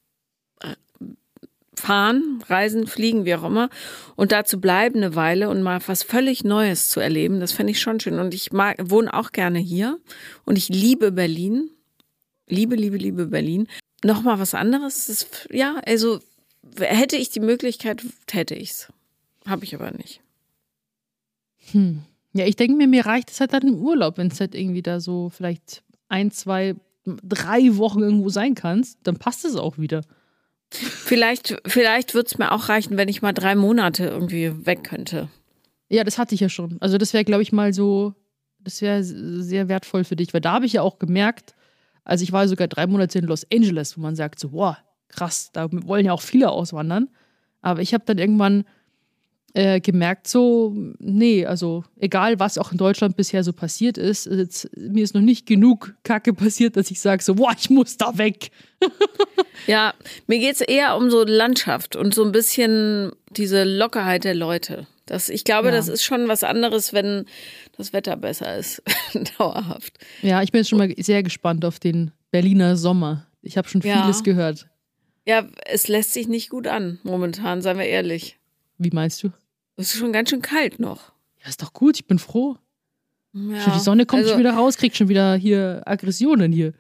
fahren, reisen, fliegen, wie auch immer, und da zu bleiben eine Weile und mal was völlig Neues zu erleben, das fände ich schon schön. Und ich wohne auch gerne hier und ich liebe Berlin. Liebe, liebe, liebe Berlin. Nochmal was anderes, also hätte ich die Möglichkeit, hätte ich's. Habe ich aber nicht. Ja, ich denke mir reicht es halt dann im Urlaub, wenn es halt irgendwie da so vielleicht 1, 2, 3 Wochen irgendwo sein kannst, dann passt es auch wieder. Vielleicht würde es mir auch reichen, wenn ich mal 3 Monate irgendwie weg könnte. Ja, das hatte ich ja schon. Also das wäre, glaube ich, mal so, das wäre sehr wertvoll für dich, weil da habe ich ja auch gemerkt, also ich war sogar 3 Monate in Los Angeles, wo man sagt so, wow, krass, da wollen ja auch viele auswandern. Aber ich habe dann irgendwann gemerkt so, nee, also egal, was auch in Deutschland bisher so passiert ist, mir ist noch nicht genug Kacke passiert, dass ich sage so, boah, ich muss da weg. Ja, mir geht es eher um so Landschaft und so ein bisschen diese Lockerheit der Leute. Ich glaube, das ist schon was anderes, wenn das Wetter besser ist, dauerhaft. Ja, ich bin jetzt schon mal sehr gespannt auf den Berliner Sommer. Ich habe schon vieles gehört. Ja, es lässt sich nicht gut an, momentan, seien wir ehrlich. Wie meinst du? Es ist schon ganz schön kalt noch. Ja, ist doch gut, ich bin froh. Ja, die Sonne kommt schon wieder raus, kriegt schon wieder hier Aggressionen hier.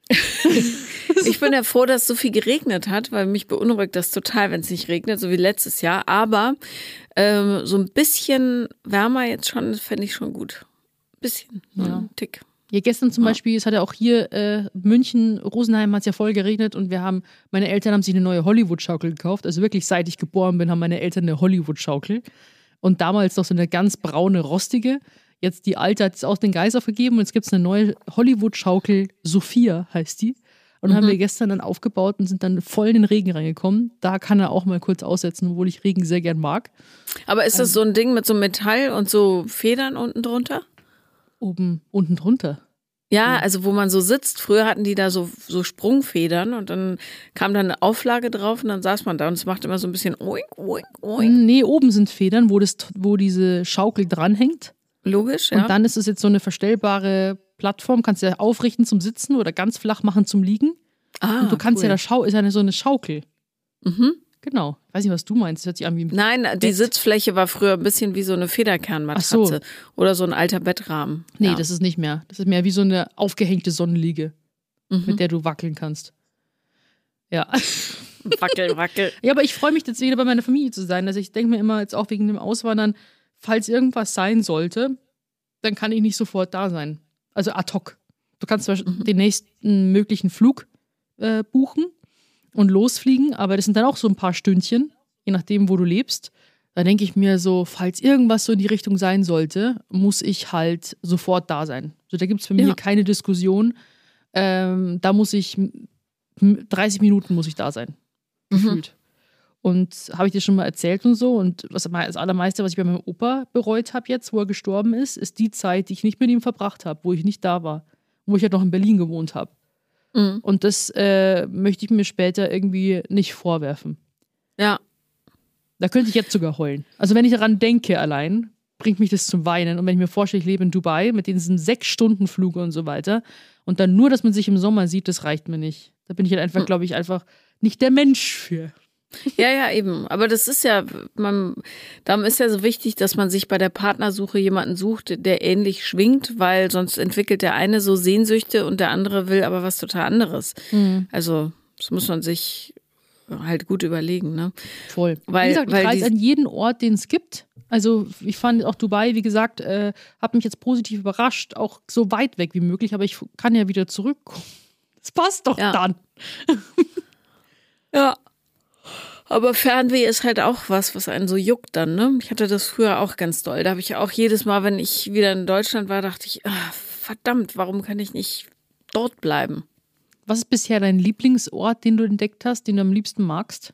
Ich bin ja froh, dass es so viel geregnet hat, weil mich beunruhigt das total, wenn es nicht regnet, so wie letztes Jahr. Aber so ein bisschen wärmer jetzt schon, fände ich schon gut. Ein bisschen, ein Tick. Ja, gestern zum Beispiel, es hat ja auch hier München, Rosenheim hat es ja voll geregnet und meine Eltern haben sich eine neue Hollywood-Schaukel gekauft. Also wirklich, seit ich geboren bin, haben meine Eltern eine Hollywood-Schaukel. Und damals noch so eine ganz braune, rostige. Jetzt die alte hat es auch den Geist aufgegeben und jetzt gibt es eine neue Hollywood-Schaukel, Sophia heißt die. Und haben wir gestern dann aufgebaut und sind dann voll in den Regen reingekommen. Da kann er auch mal kurz aussetzen, obwohl ich Regen sehr gern mag. Aber ist das so ein Ding mit so Metall und so Federn unten drunter? Unten drunter. Ja, also wo man so sitzt. Früher hatten die da so Sprungfedern und dann kam da eine Auflage drauf und dann saß man da und es macht immer so ein bisschen oink, oink, oink. Nee, oben sind Federn, wo diese Schaukel dranhängt. Logisch, ja. Und dann ist es jetzt so eine verstellbare Plattform, kannst du ja aufrichten zum Sitzen oder ganz flach machen zum Liegen. Und du kannst ist ja so eine Schaukel. Mhm. Genau. Ich weiß nicht, was du meinst. Das hört sich an wie ein Nein, die Sitzfläche war früher ein bisschen wie so eine Federkernmatratze oder so ein alter Bettrahmen. Nee, das ist nicht mehr. Das ist mehr wie so eine aufgehängte Sonnenliege, mit der du wackeln kannst. Ja. Wackel, wackel. Ja, aber ich freue mich jetzt wieder bei meiner Familie zu sein. Also ich denke mir immer jetzt auch wegen dem Auswandern, falls irgendwas sein sollte, dann kann ich nicht sofort da sein. Also ad hoc. Du kannst zwar den nächsten möglichen Flug buchen und losfliegen, aber das sind dann auch so ein paar Stündchen, je nachdem, wo du lebst. Da denke ich mir so, falls irgendwas so in die Richtung sein sollte, muss ich halt sofort da sein. Also da gibt es bei mir keine Diskussion. Da muss ich 30 Minuten muss ich da sein. Gefühlt. Und habe ich dir schon mal erzählt und so. Und das Allermeiste, was ich bei meinem Opa bereut habe jetzt, wo er gestorben ist, ist die Zeit, die ich nicht mit ihm verbracht habe, wo ich nicht da war. Wo ich halt noch in Berlin gewohnt habe. Und das möchte ich mir später irgendwie nicht vorwerfen. Ja. Da könnte ich jetzt sogar heulen. Also wenn ich daran denke allein, bringt mich das zum Weinen. Und wenn ich mir vorstelle, ich lebe in Dubai mit diesen 6-Stunden-Flug und so weiter und dann nur, dass man sich im Sommer sieht, das reicht mir nicht. Da bin ich halt einfach, glaube ich, einfach nicht der Mensch für. Ja, eben. Aber das ist ja, darum ist ja so wichtig, dass man sich bei der Partnersuche jemanden sucht, der ähnlich schwingt, weil sonst entwickelt der eine so Sehnsüchte und der andere will aber was total anderes. Also das muss man sich halt gut überlegen, ne? Voll. Wie gesagt, ich reise an jeden Ort, den es gibt. Also ich fand auch Dubai, wie gesagt, hat mich jetzt positiv überrascht, auch so weit weg wie möglich, aber ich kann ja wieder zurückkommen. Das passt doch dann. Ja. Aber Fernweh ist halt auch was einen so juckt dann, ne? Ich hatte das früher auch ganz doll. Da habe ich auch jedes Mal, wenn ich wieder in Deutschland war, dachte ich, verdammt, warum kann ich nicht dort bleiben? Was ist bisher dein Lieblingsort, den du entdeckt hast, den du am liebsten magst?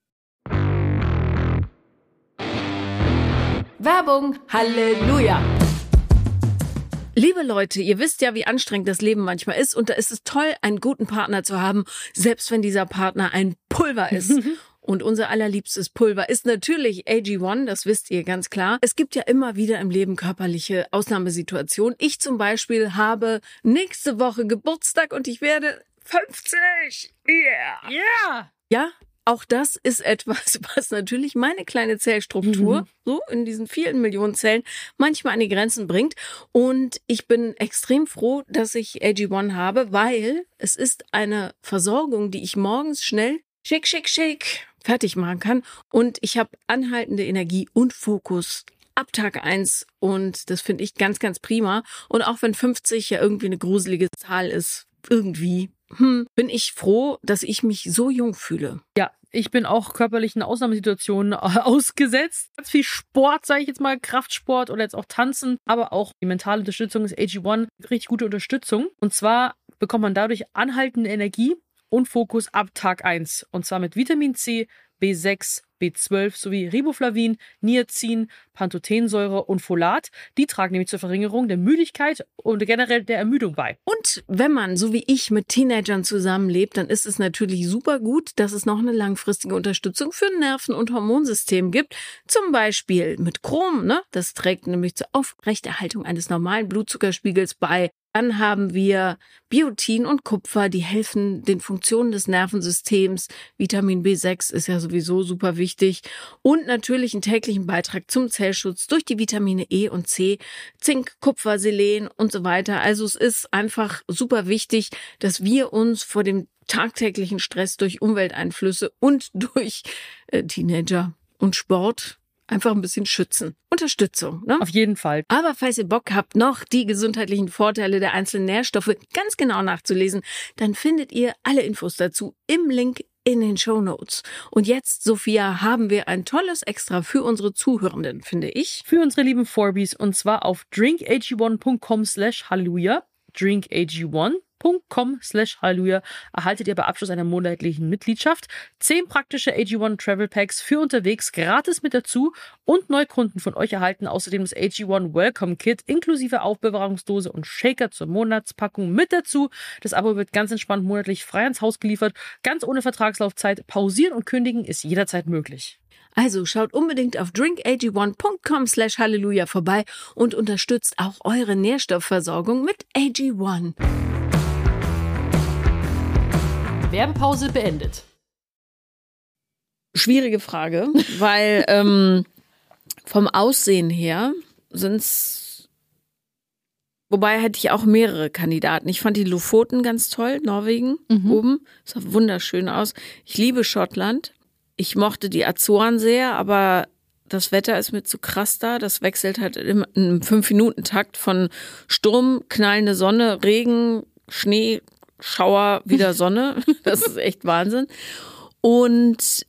Werbung, Halleluja! Liebe Leute, ihr wisst ja, wie anstrengend das Leben manchmal ist und da ist es toll, einen guten Partner zu haben, selbst wenn dieser Partner ein Pulver ist. Und unser allerliebstes Pulver ist natürlich AG1, das wisst ihr ganz klar. Es gibt ja immer wieder im Leben körperliche Ausnahmesituationen. Ich zum Beispiel habe nächste Woche Geburtstag und ich werde 50. Yeah! Ja, auch das ist etwas, was natürlich meine kleine Zellstruktur, so in diesen vielen Millionen Zellen, manchmal an die Grenzen bringt. Und ich bin extrem froh, dass ich AG1 habe, weil es ist eine Versorgung, die ich morgens schnell schick fertig machen kann. Und ich habe anhaltende Energie und Fokus ab Tag 1. Und das finde ich ganz, ganz prima. Und auch wenn 50 ja irgendwie eine gruselige Zahl ist, irgendwie, bin ich froh, dass ich mich so jung fühle. Ja, ich bin auch körperlichen Ausnahmesituationen ausgesetzt. Ganz viel Sport, sage ich jetzt mal, Kraftsport oder jetzt auch Tanzen, aber auch die mentale Unterstützung ist AG1 richtig gute Unterstützung. Und zwar bekommt man dadurch anhaltende Energie und Fokus ab Tag 1. Und zwar mit Vitamin C, B6, B12 sowie Riboflavin, Niacin, Pantothensäure und Folat. Die tragen nämlich zur Verringerung der Müdigkeit und generell der Ermüdung bei. Und wenn man, so wie ich, mit Teenagern zusammenlebt, dann ist es natürlich super gut, dass es noch eine langfristige Unterstützung für Nerven- und Hormonsystem gibt. Zum Beispiel mit Chrom, ne? Das trägt nämlich zur Aufrechterhaltung eines normalen Blutzuckerspiegels bei. Dann haben wir Biotin und Kupfer, die helfen den Funktionen des Nervensystems. Vitamin B6 ist ja sowieso super wichtig. Und natürlich einen täglichen Beitrag zum Zellschutz durch die Vitamine E und C, Zink, Kupfer, Selen und so weiter. Also es ist einfach super wichtig, dass wir uns vor dem tagtäglichen Stress durch Umwelteinflüsse und durch Teenager und Sport einfach ein bisschen schützen. Unterstützung, ne? Auf jeden Fall. Aber falls ihr Bock habt, noch die gesundheitlichen Vorteile der einzelnen Nährstoffe ganz genau nachzulesen, dann findet ihr alle Infos dazu im Link in den Shownotes. Und jetzt, Sophia, haben wir ein tolles Extra für unsere Zuhörenden, finde ich. Für unsere lieben Forbies und zwar auf drinkag1.com/halleluja. drinkag1.com/halleluja erhaltet ihr bei Abschluss einer monatlichen Mitgliedschaft 10 praktische AG1 Travel Packs für unterwegs gratis mit dazu und Neukunden von euch erhalten außerdem das AG1 Welcome Kit inklusive Aufbewahrungsdose und Shaker zur Monatspackung mit dazu. Das Abo wird ganz entspannt monatlich frei ans Haus geliefert, ganz ohne Vertragslaufzeit. Pausieren und kündigen ist jederzeit möglich. Also schaut unbedingt auf drinkag1.com/halleluja vorbei und unterstützt auch eure Nährstoffversorgung mit AG1. Werbepause beendet. Schwierige Frage, weil vom Aussehen her sind's, wobei hätte ich auch mehrere Kandidaten. Ich fand die Lofoten ganz toll, Norwegen oben, sah wunderschön aus. Ich liebe Schottland. Ich mochte die Azoren sehr, aber das Wetter ist mir zu krass da. Das wechselt halt im 5-Minuten-Takt von Sturm, knallende Sonne, Regen, Schnee, Schauer, wieder Sonne. Das ist echt Wahnsinn. Und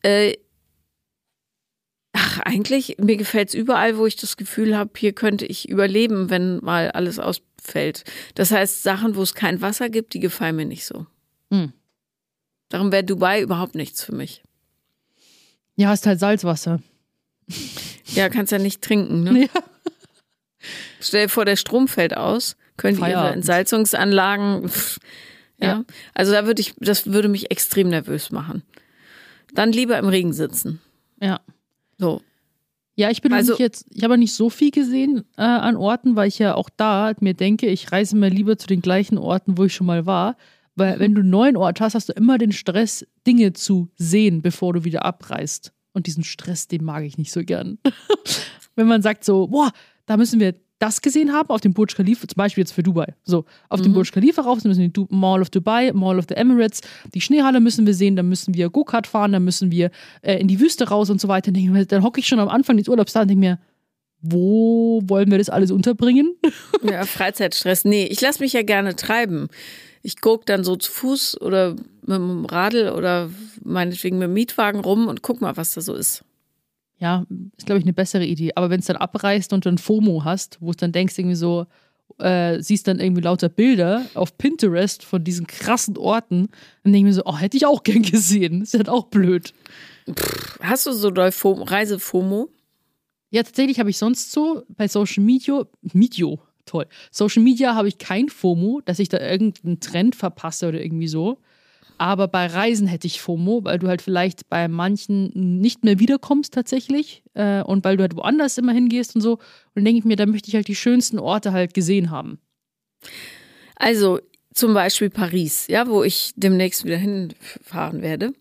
eigentlich, mir gefällt es überall, wo ich das Gefühl habe, hier könnte ich überleben, wenn mal alles ausfällt. Das heißt, Sachen, wo es kein Wasser gibt, die gefallen mir nicht so. Darum wäre Dubai überhaupt nichts für mich. Ja, hast halt Salzwasser. Ja, kannst ja nicht trinken, ne? Ja. Stell dir vor, der Strom fällt aus, können die ihre Entsalzungsanlagen, ja. Also das würde mich extrem nervös machen. Dann lieber im Regen sitzen. Ja. So. Ja, ich habe nicht so viel gesehen an Orten, weil ich ja auch da mir denke, ich reise mir lieber zu den gleichen Orten, wo ich schon mal war. Weil wenn du einen neuen Ort hast, hast du immer den Stress, Dinge zu sehen, bevor du wieder abreist. Und diesen Stress, den mag ich nicht so gern. Wenn man sagt so, boah, da müssen wir das gesehen haben, auf dem Burj Khalifa, zum Beispiel jetzt für Dubai. So, auf dem Burj Khalifa rauf, dann müssen wir die Mall of Dubai, Mall of the Emirates, die Schneehalle müssen wir sehen, dann müssen wir Go-Kart fahren, dann müssen wir in die Wüste raus und so weiter. Dann hocke ich schon am Anfang des Urlaubs da und denke mir, wo wollen wir das alles unterbringen? Ja, Freizeitstress. Nee, ich lasse mich ja gerne treiben. Ich gucke dann so zu Fuß oder mit dem Radl oder meinetwegen mit dem Mietwagen rum und guck mal, was da so ist. Ja, ist, glaube ich, eine bessere Idee. Aber wenn es dann abreißt und dann FOMO hast, wo es dann denkst, irgendwie so, siehst dann irgendwie lauter Bilder auf Pinterest von diesen krassen Orten, dann denke ich mir so, oh, hätte ich auch gern gesehen. Ist halt auch blöd. Hast du so doll Reise-FOMO? Ja, tatsächlich habe ich sonst so bei Social Media, toll. Social Media habe ich kein FOMO, dass ich da irgendeinen Trend verpasse oder irgendwie so. Aber bei Reisen hätte ich FOMO, weil du halt vielleicht bei manchen nicht mehr wiederkommst tatsächlich und weil du halt woanders immer hingehst und so. Und dann denke ich mir, da möchte ich halt die schönsten Orte halt gesehen haben. Also zum Beispiel Paris, ja, wo ich demnächst wieder hinfahren werde.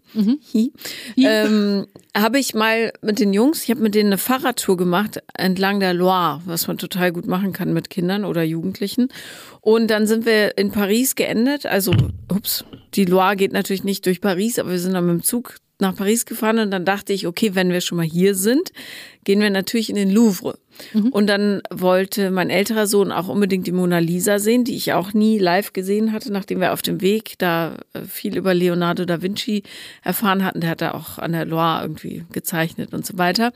Habe ich mal mit den Jungs, ich habe mit denen eine Fahrradtour gemacht entlang der Loire, was man total gut machen kann mit Kindern oder Jugendlichen. Und dann sind wir in Paris geendet. Also, die Loire geht natürlich nicht durch Paris, aber wir sind dann mit dem Zug nach Paris gefahren und dann dachte ich, okay, wenn wir schon mal hier sind, gehen wir natürlich in den Louvre. Und dann wollte mein älterer Sohn auch unbedingt die Mona Lisa sehen, die ich auch nie live gesehen hatte, nachdem wir auf dem Weg da viel über Leonardo da Vinci erfahren hatten. Der hat da auch an der Loire irgendwie gezeichnet und so weiter.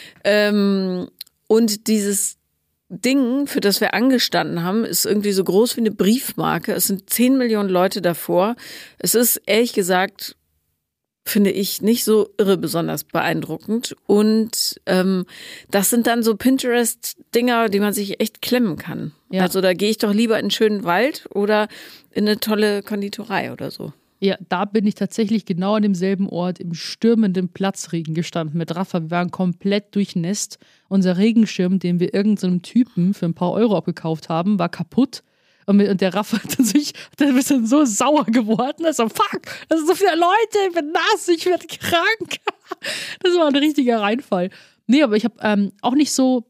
Und dieses Ding, für das wir angestanden haben, ist irgendwie so groß wie eine Briefmarke. Es sind 10 Millionen Leute davor. Es ist ehrlich gesagt, finde ich, nicht so irre besonders beeindruckend. Und das sind dann so Pinterest-Dinger, die man sich echt klemmen kann. Ja. Also da gehe ich doch lieber in einen schönen Wald oder in eine tolle Konditorei oder so. Ja, da bin ich tatsächlich genau an demselben Ort im stürmenden Platzregen gestanden mit Rafa. Wir waren komplett durchnässt. Unser Regenschirm, den wir irgendeinem Typen für ein paar Euro abgekauft haben, war kaputt. Und der Rafa hat ein bisschen so sauer geworden. Also, fuck, das sind so viele Leute, ich bin nass, ich werde krank. Das war ein richtiger Reinfall. Nee, aber ich habe auch nicht so,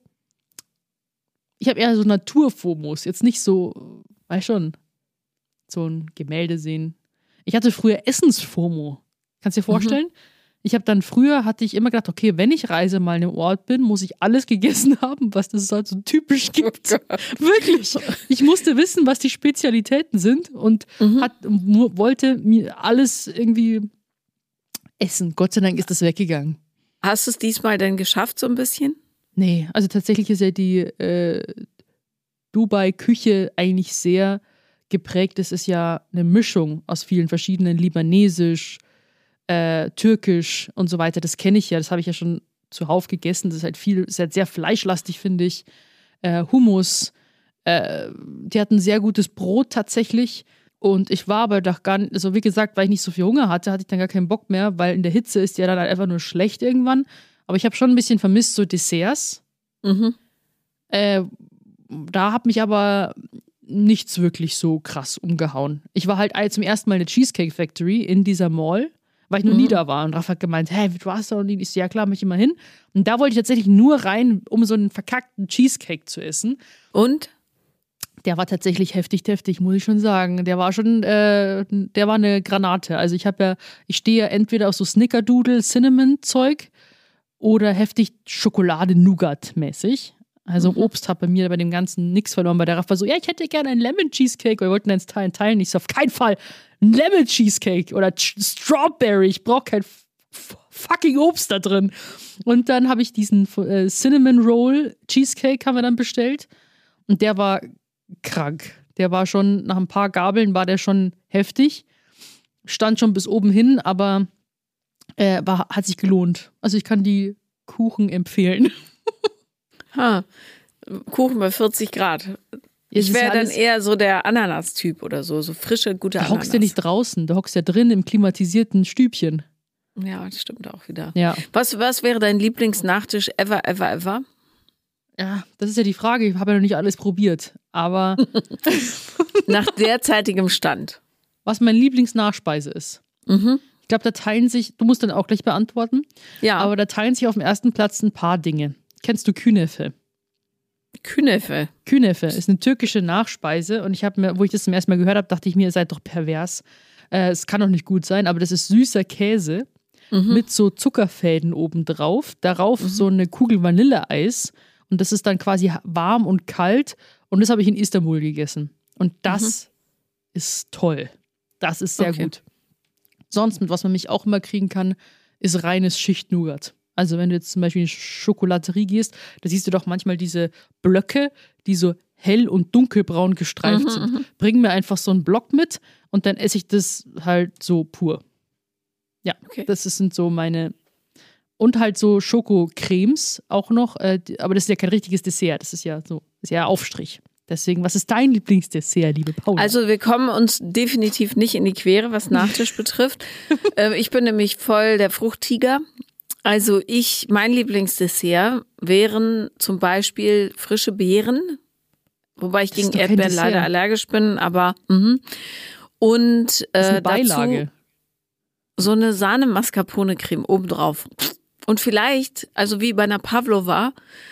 ich habe eher so Naturfomos. Jetzt nicht so, weißt schon, so ein Gemälde sehen. Ich hatte früher Essensfomo. Kannst du dir vorstellen? Hatte ich immer gedacht, okay, wenn ich reise mal an einem Ort bin, muss ich alles gegessen haben, was das halt so typisch gibt. Wirklich. Ich musste wissen, was die Spezialitäten sind und wollte mir alles irgendwie essen. Gott sei Dank ist das weggegangen. Hast du es diesmal denn geschafft, so ein bisschen? Nee, also tatsächlich ist ja die Dubai-Küche eigentlich sehr geprägt. Es ist ja eine Mischung aus vielen verschiedenen, libanesisch, türkisch und so weiter. Das kenne ich ja, das habe ich ja schon zuhauf gegessen. Das ist halt sehr fleischlastig, finde ich. Hummus. Die hatten sehr gutes Brot tatsächlich. Und ich war aber doch gar nicht, also wie gesagt, weil ich nicht so viel Hunger hatte, hatte ich dann gar keinen Bock mehr, weil in der Hitze ist ja dann halt einfach nur schlecht irgendwann. Aber ich habe schon ein bisschen vermisst, so Desserts. Da hat mich aber nichts wirklich so krass umgehauen. Ich war halt zum ersten Mal in der Cheesecake Factory in dieser Mall, weil ich noch nie da war. Und Rafa hat gemeint, hey, du warst da noch nie? Ich so, ja klar, mich immer hin. Und da wollte ich tatsächlich nur rein, um so einen verkackten Cheesecake zu essen. Und? Der war tatsächlich heftig, muss ich schon sagen. Der war eine Granate. Also ich stehe ja entweder auf so Snickerdoodle, Cinnamon-Zeug oder heftig Schokolade-Nougat-mäßig. Also Obst hat bei mir bei dem Ganzen nichts verloren. Bei der Raff war so, ja, ich hätte gerne einen Lemon Cheesecake. Wir wollten eins teilen. Ich so, auf keinen Fall ein Lemon Cheesecake oder Strawberry. Ich brauche kein fucking Obst da drin. Und dann habe ich diesen Cinnamon Roll Cheesecake haben wir dann bestellt. Und der war krank. Der war schon, nach ein paar Gabeln war der schon heftig. Stand schon bis oben hin, aber hat sich gelohnt. Also ich kann die Kuchen empfehlen. Kuchen bei 40 Grad. Ich wäre dann eher so der Ananas-Typ oder so frische, gute Ananas. Da hockst du nicht draußen, da hockst ja drin im klimatisierten Stübchen. Ja, das stimmt auch wieder. Ja. Was wäre dein Lieblingsnachtisch ever? Ja, das ist ja die Frage. Ich habe ja noch nicht alles probiert, aber nach derzeitigem Stand. Was mein Lieblingsnachspeise ist. Ich glaube, da teilen sich, du musst dann auch gleich beantworten, ja. Aber da teilen sich auf dem ersten Platz ein paar Dinge. Kennst du Künefe? Künefe ist eine türkische Nachspeise und wo ich das zum ersten Mal gehört habe, dachte ich mir, ihr seid doch pervers. Es kann doch nicht gut sein, aber das ist süßer Käse mit so Zuckerfäden obendrauf. Darauf so eine Kugel Vanilleeis und das ist dann quasi warm und kalt und das habe ich in Istanbul gegessen. Und das ist toll. Das ist sehr gut. Sonst, mit was man mich auch immer kriegen kann, ist reines Schicht-Nougat. Also wenn du jetzt zum Beispiel in die Schokolaterie gehst, da siehst du doch manchmal diese Blöcke, die so hell und dunkelbraun gestreift sind. Bring mir einfach so einen Block mit und dann esse ich das halt so pur. Ja, das sind so meine... Und halt so Schokocremes auch noch, aber das ist ja kein richtiges Dessert, das ist ja Aufstrich. Deswegen, was ist dein Lieblingsdessert, liebe Paula? Also wir kommen uns definitiv nicht in die Quere, was Nachtisch betrifft. Ich bin nämlich voll der Fruchttiger. Also mein Lieblingsdessert wären zum Beispiel frische Beeren, wobei ich gegen Erdbeeren leider allergisch bin, aber und das ist eine Beilage. Dazu so eine Sahne-Mascarpone-Creme obendrauf. Und vielleicht, also wie bei einer Pavlova,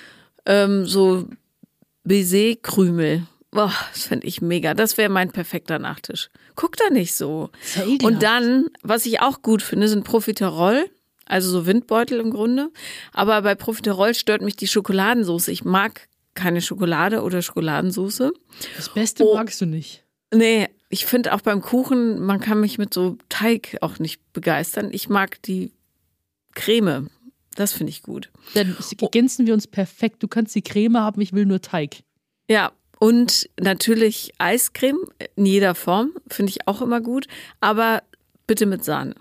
so Baiser-Krümel. Boah, das fände ich mega. Das wäre mein perfekter Nachtisch. Guck da nicht so. Und dann, was ich auch gut finde, sind Profiterol. Also so Windbeutel im Grunde. Aber bei Profiterol stört mich die Schokoladensauce. Ich mag keine Schokolade oder Schokoladensauce. Das Beste magst du nicht. Nee, ich finde auch beim Kuchen, man kann mich mit so Teig auch nicht begeistern. Ich mag die Creme. Das finde ich gut. Dann ergänzen wir uns perfekt. Du kannst die Creme haben, ich will nur Teig. Ja, und natürlich Eiscreme in jeder Form. Finde ich auch immer gut. Aber bitte mit Sahne.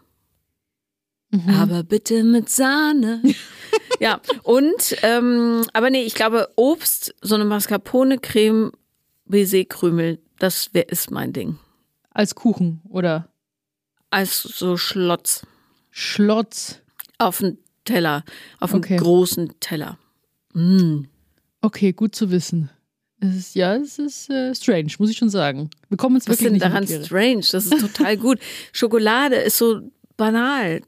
Aber bitte mit Sahne. Ja, und, aber nee, ich glaube, Obst, so eine Mascarpone-Creme, Baiser-Krümel, ist mein Ding. Als Kuchen, oder? Als so Schlotz. Auf einen Teller, auf einen großen Teller. Okay, gut zu wissen. Es ist strange, muss ich schon sagen. Wir kommen uns wirklich nicht in die Quere. Was ist daran strange? Das ist total gut. Schokolade ist so banal,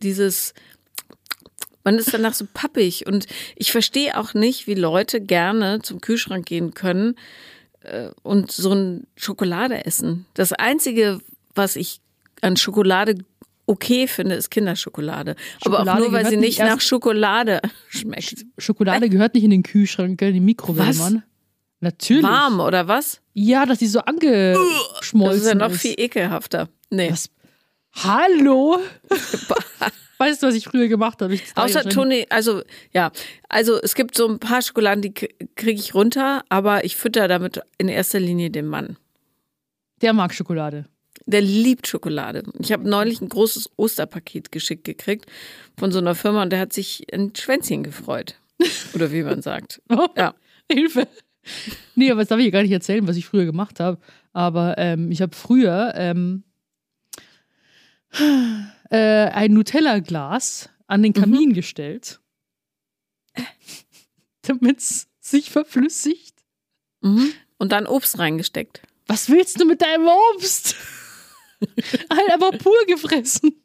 man ist danach so pappig und ich verstehe auch nicht, wie Leute gerne zum Kühlschrank gehen können und so eine Schokolade essen. Das Einzige, was ich an Schokolade okay finde, ist Kinderschokolade. Aber auch nur, weil sie nicht nach Schokolade schmeckt. Schokolade gehört nicht in den Kühlschrank, in die Mikrowelle, Was? Mann. Natürlich. Warm, oder was? Ja, dass die so angeschmolzen ist. Das ist ja noch viel ekelhafter. Nee. Was? Hallo? Weißt du, was ich früher gemacht habe? Außer Toni, also es gibt so ein paar Schokoladen, die kriege ich runter, aber ich fütter damit in erster Linie den Mann. Der mag Schokolade. Der liebt Schokolade. Ich habe neulich ein großes Osterpaket geschickt gekriegt von so einer Firma und der hat sich ein Schwänzchen gefreut. Oder wie man sagt. Oh, ja. Hilfe. Nee, aber das darf ich ja gar nicht erzählen, was ich früher gemacht habe. Aber ich habe früher ein Nutella-Glas an den Kamin gestellt, damit es sich verflüssigt. Und dann Obst reingesteckt. Was willst du mit deinem Obst? Halt aber pur gefressen.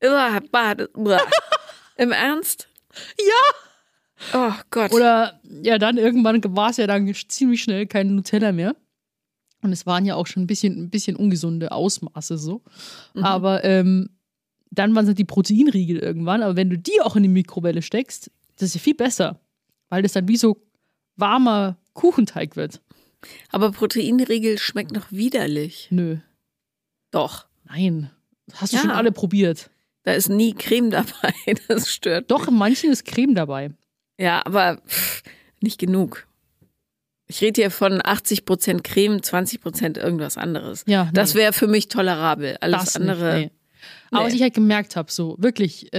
Im Ernst? Ja. Oh Gott. Oder ja, dann irgendwann war es ja dann ziemlich schnell kein Nutella mehr. Und es waren ja auch schon ein bisschen ungesunde Ausmaße so. Aber dann waren es halt die Proteinriegel irgendwann. Aber wenn du die auch in die Mikrowelle steckst, Das ist ja viel besser, weil das dann wie so warmer Kuchenteig wird. Aber Proteinriegel schmeckt noch widerlich. Nö. Doch. Nein. Hast du schon alle probiert? Da ist nie Creme dabei, das stört. Doch, in manchen ist Creme dabei. Ja, aber nicht genug. Ich rede hier von 80% Creme, 20% irgendwas anderes. Ja, nee. Das wäre für mich tolerabel. Alles das andere. Nicht, nee. Aber was ich halt gemerkt habe, so wirklich,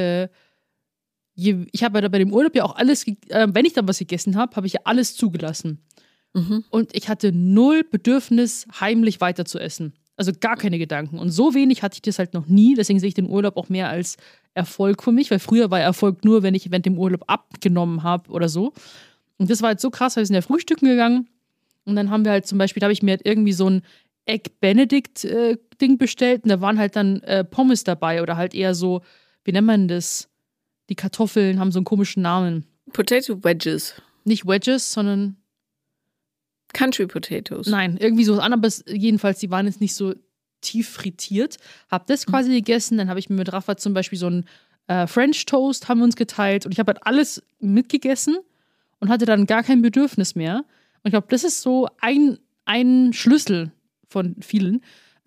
ich habe ja bei dem Urlaub ja auch alles, wenn ich dann was gegessen habe, habe ich ja alles zugelassen. Mhm. Und ich hatte null Bedürfnis, heimlich weiter zu essen. Also gar keine Gedanken. Und so wenig hatte ich das halt noch nie. Deswegen sehe ich den Urlaub auch mehr als Erfolg für mich, weil früher war Erfolg nur, wenn ich während dem Urlaub abgenommen habe oder so. Und das war halt so krass, weil wir sind ja frühstücken gegangen und dann haben wir halt zum Beispiel, da habe ich mir halt irgendwie so ein Egg Benedict-Ding bestellt und da waren halt dann Pommes dabei oder halt eher so, wie nennt man das? Die Kartoffeln haben so einen komischen Namen. Potato Wedges. Nicht Wedges, sondern Country Potatoes. Nein, irgendwie so anderes. Jedenfalls, die waren jetzt nicht so tief frittiert. Hab das quasi gegessen. Dann habe ich mir mit Rafa zum Beispiel so einen French Toast haben wir uns geteilt und ich habe halt alles mitgegessen und hatte dann gar kein Bedürfnis mehr. Und ich glaube, das ist so ein Schlüssel von vielen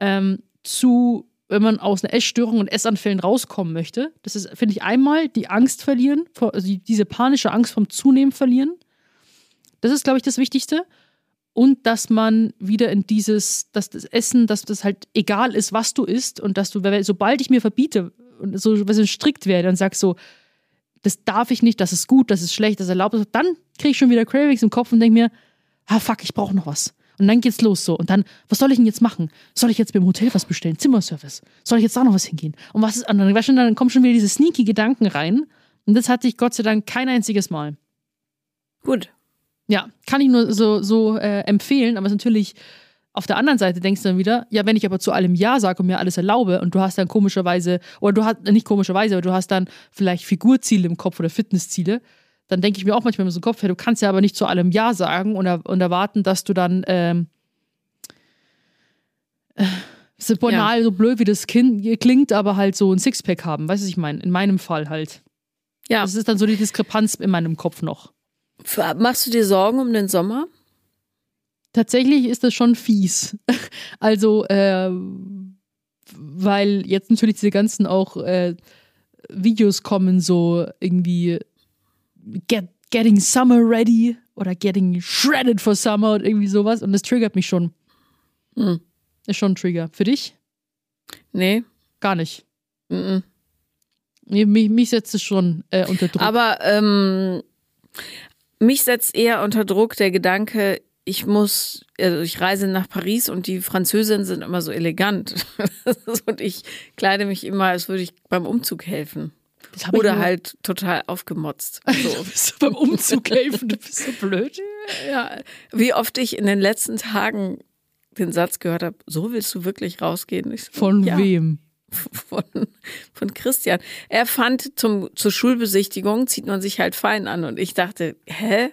zu, wenn man aus einer Essstörung und Essanfällen rauskommen möchte. Das ist, finde ich, einmal die Angst verlieren, also diese panische Angst vom Zunehmen verlieren. Das ist, glaube ich, das Wichtigste. Und dass man wieder in dass das Essen, dass das halt egal ist, was du isst und dass du, sobald ich mir verbiete und so strikt werde und sag so, das darf ich nicht, das ist gut, das ist schlecht, das erlaubt ist, dann kriege ich schon wieder Cravings im Kopf und denke mir, fuck, ich brauche noch was. Und dann geht's los so. Und dann, was soll ich denn jetzt machen? Soll ich jetzt beim Hotel was bestellen? Zimmerservice? Soll ich jetzt da noch was hingehen? Und was ist, und dann kommen schon wieder diese sneaky Gedanken rein. Und das hatte ich Gott sei Dank kein einziges Mal. Gut. Ja, kann ich nur so empfehlen, aber es ist natürlich, auf der anderen Seite denkst du dann wieder, ja, wenn ich aber zu allem Ja sage und mir alles erlaube und du hast dann komischerweise, oder du hast, nicht komischerweise, aber du hast dann vielleicht Figurziele im Kopf oder Fitnessziele, dann denke ich mir auch manchmal so im Kopf, ja, du kannst ja aber nicht zu allem Ja sagen und erwarten, dass du dann so banal, so blöd wie das klingt, aber halt so ein Sixpack haben, weißt du, was ich meine? In meinem Fall halt. Ja. Das ist dann so die Diskrepanz in meinem Kopf noch. Machst du dir Sorgen um den Sommer? Tatsächlich ist das schon fies. Also, weil jetzt natürlich diese ganzen auch Videos kommen, so irgendwie getting summer ready oder getting shredded for summer und irgendwie sowas. Und das triggert mich schon. Ist schon ein Trigger. Für dich? Nee. Gar nicht. Mhm. Nee, mich setzt es schon unter Druck. Aber mich setzt eher unter Druck der Gedanke, ich reise nach Paris und die Französinnen sind immer so elegant. Und ich kleide mich immer, als würde ich beim Umzug helfen. Oder halt total aufgemotzt. So. Bist du beim Umzug helfen? Du bist so blöd. Ja, wie oft ich in den letzten Tagen den Satz gehört habe, so willst du wirklich rausgehen? Ich so, Von wem? Von Christian. Er fand, zur Schulbesichtigung zieht man sich halt fein an. Und ich dachte, hä?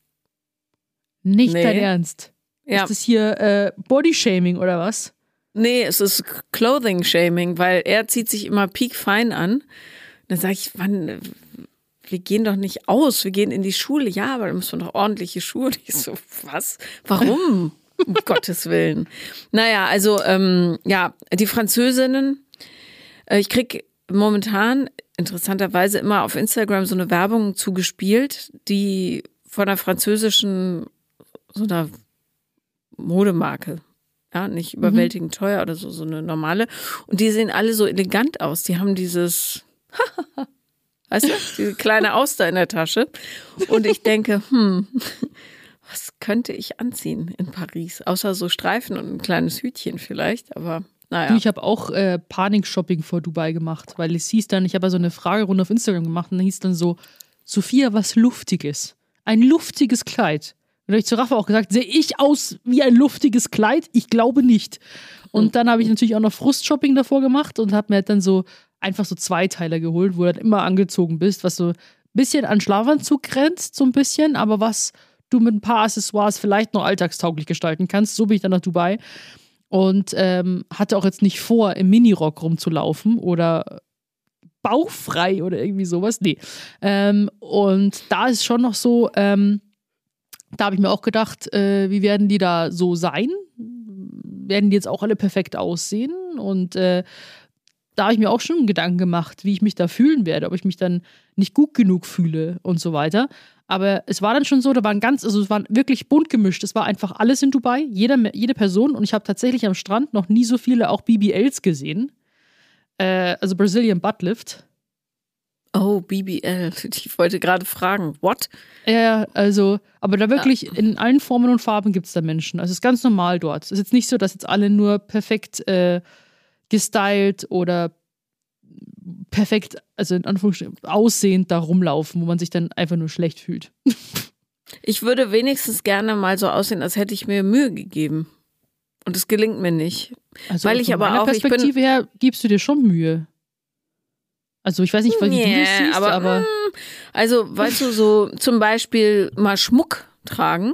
Nicht dein Ernst? Ja. Ist das hier Bodyshaming oder was? Nee, es ist Clothing-Shaming, weil er zieht sich immer piekfein an. Dann sage ich, wir gehen doch nicht aus, wir gehen in die Schule. Ja, aber da müssen wir doch ordentliche Schuhe. Und ich so, was? Warum? Um Gottes Willen. Naja, also, die Französinnen, ich krieg momentan interessanterweise immer auf Instagram so eine Werbung zugespielt, die von einer französischen, so einer Modemarke, ja, nicht überwältigend teuer oder so eine normale. Und die sehen alle so elegant aus. Die haben dieses, weißt du, diese kleine Auster in der Tasche. Und ich denke, was könnte ich anziehen in Paris? Außer so Streifen und ein kleines Hütchen vielleicht, aber naja. Du, ich habe auch Panik-Shopping vor Dubai gemacht, weil es hieß dann, ich habe ja so eine Fragerunde auf Instagram gemacht und dann hieß dann so, Sophia, was Luftiges. Ein luftiges Kleid. Und da habe ich zu Rafa auch gesagt, sehe ich aus wie ein luftiges Kleid? Ich glaube nicht. Und dann habe ich natürlich auch noch Frust-Shopping davor gemacht und habe mir halt dann so einfach so Zweiteiler geholt, wo du halt immer angezogen bist, was so ein bisschen an Schlafanzug grenzt, so ein bisschen, aber was du mit ein paar Accessoires vielleicht noch alltagstauglich gestalten kannst. So bin ich dann nach Dubai und hatte auch jetzt nicht vor, im Minirock rumzulaufen oder bauchfrei oder irgendwie sowas. Nee. Und da ist schon noch so, da habe ich mir auch gedacht, wie werden die da so sein? Werden die jetzt auch alle perfekt aussehen? Und da habe ich mir auch schon Gedanken gemacht, wie ich mich da fühlen werde, ob ich mich dann nicht gut genug fühle und so weiter. Aber es war dann schon so, es war wirklich bunt gemischt. Es war einfach alles in Dubai, jede Person. Und ich habe tatsächlich am Strand noch nie so viele auch BBLs gesehen. Also Brazilian Butt Lift. Oh, BBL. Ich wollte gerade fragen, what? Ja, also, aber da wirklich in allen Formen und Farben gibt es da Menschen. Also es ist ganz normal dort. Es ist jetzt nicht so, dass jetzt alle nur perfekt gestylt oder perfekt, also in Anführungsstrichen, aussehend da rumlaufen, wo man sich dann einfach nur schlecht fühlt. Ich würde wenigstens gerne mal so aussehen, als hätte ich mir Mühe gegeben. Und es gelingt mir nicht. Also weil ich von aber meiner auch, Perspektive her gibst du dir schon Mühe. Also ich weiß nicht, wie du das siehst, aber also, weißt du, so zum Beispiel mal Schmuck tragen,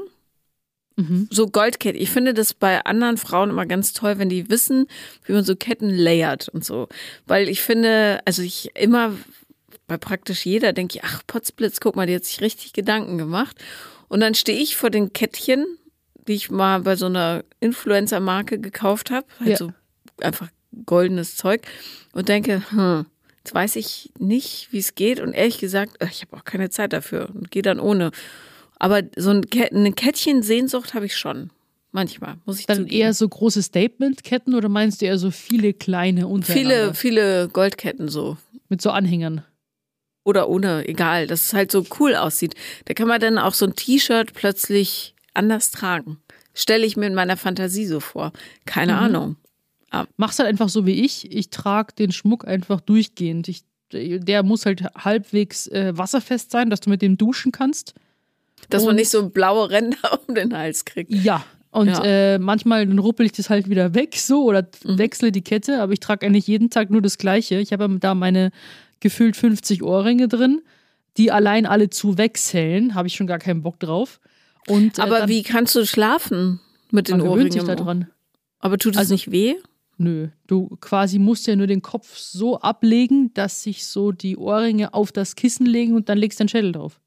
so Goldketten. Ich finde das bei anderen Frauen immer ganz toll, wenn die wissen, wie man so Ketten layert und so. Weil ich finde, also ich immer bei praktisch jeder denke ich, ach Potzblitz, guck mal, die hat sich richtig Gedanken gemacht. Und dann stehe ich vor den Kettchen, die ich mal bei so einer Influencer-Marke gekauft habe, halt so einfach goldenes Zeug und denke, jetzt weiß ich nicht, wie es geht und ehrlich gesagt, ich habe auch keine Zeit dafür und gehe dann ohne. Aber so eine Kettchen-Sehnsucht habe ich schon. Manchmal, muss ich dann zugeben. eher so große Statement-Ketten oder meinst du eher so viele kleine untereinander? Viele Goldketten so. Mit so Anhängern. Oder ohne, egal, dass es halt so cool aussieht. Da kann man dann auch so ein T-Shirt plötzlich anders tragen. Stelle ich mir in meiner Fantasie so vor. Keine Ahnung. Mach's halt einfach so wie ich. Ich trage den Schmuck einfach durchgehend. Der muss halt halbwegs wasserfest sein, dass du mit dem duschen kannst. Dass man nicht so blaue Ränder um den Hals kriegt. Ja. Und manchmal dann ruppel ich das halt wieder weg so oder wechsle die Kette, aber ich trage eigentlich jeden Tag nur das Gleiche. Ich habe da meine gefühlt 50 Ohrringe drin, die allein alle zu wechseln, habe ich schon gar keinen Bock drauf. Und, aber wie kannst du schlafen mit den Ohrringen? Man gewöhnt sich da dran. Aber tut es nicht weh? Nö, du quasi musst ja nur den Kopf so ablegen, dass sich so die Ohrringe auf das Kissen legen und dann legst du den Schädel drauf.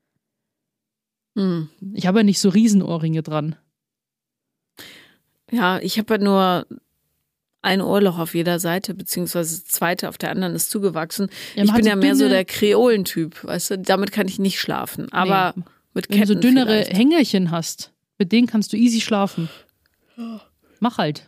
Ich habe ja nicht so Riesenohrringe dran. Ja, ich habe ja nur ein Ohrloch auf jeder Seite, beziehungsweise das zweite auf der anderen ist zugewachsen. Ja, ich bin ja mehr so der Kreolentyp, weißt du, damit kann ich nicht schlafen. Aber mit Ketten wenn du so dünnere vielleicht. Hängerchen hast, mit denen kannst du easy schlafen. Mach halt.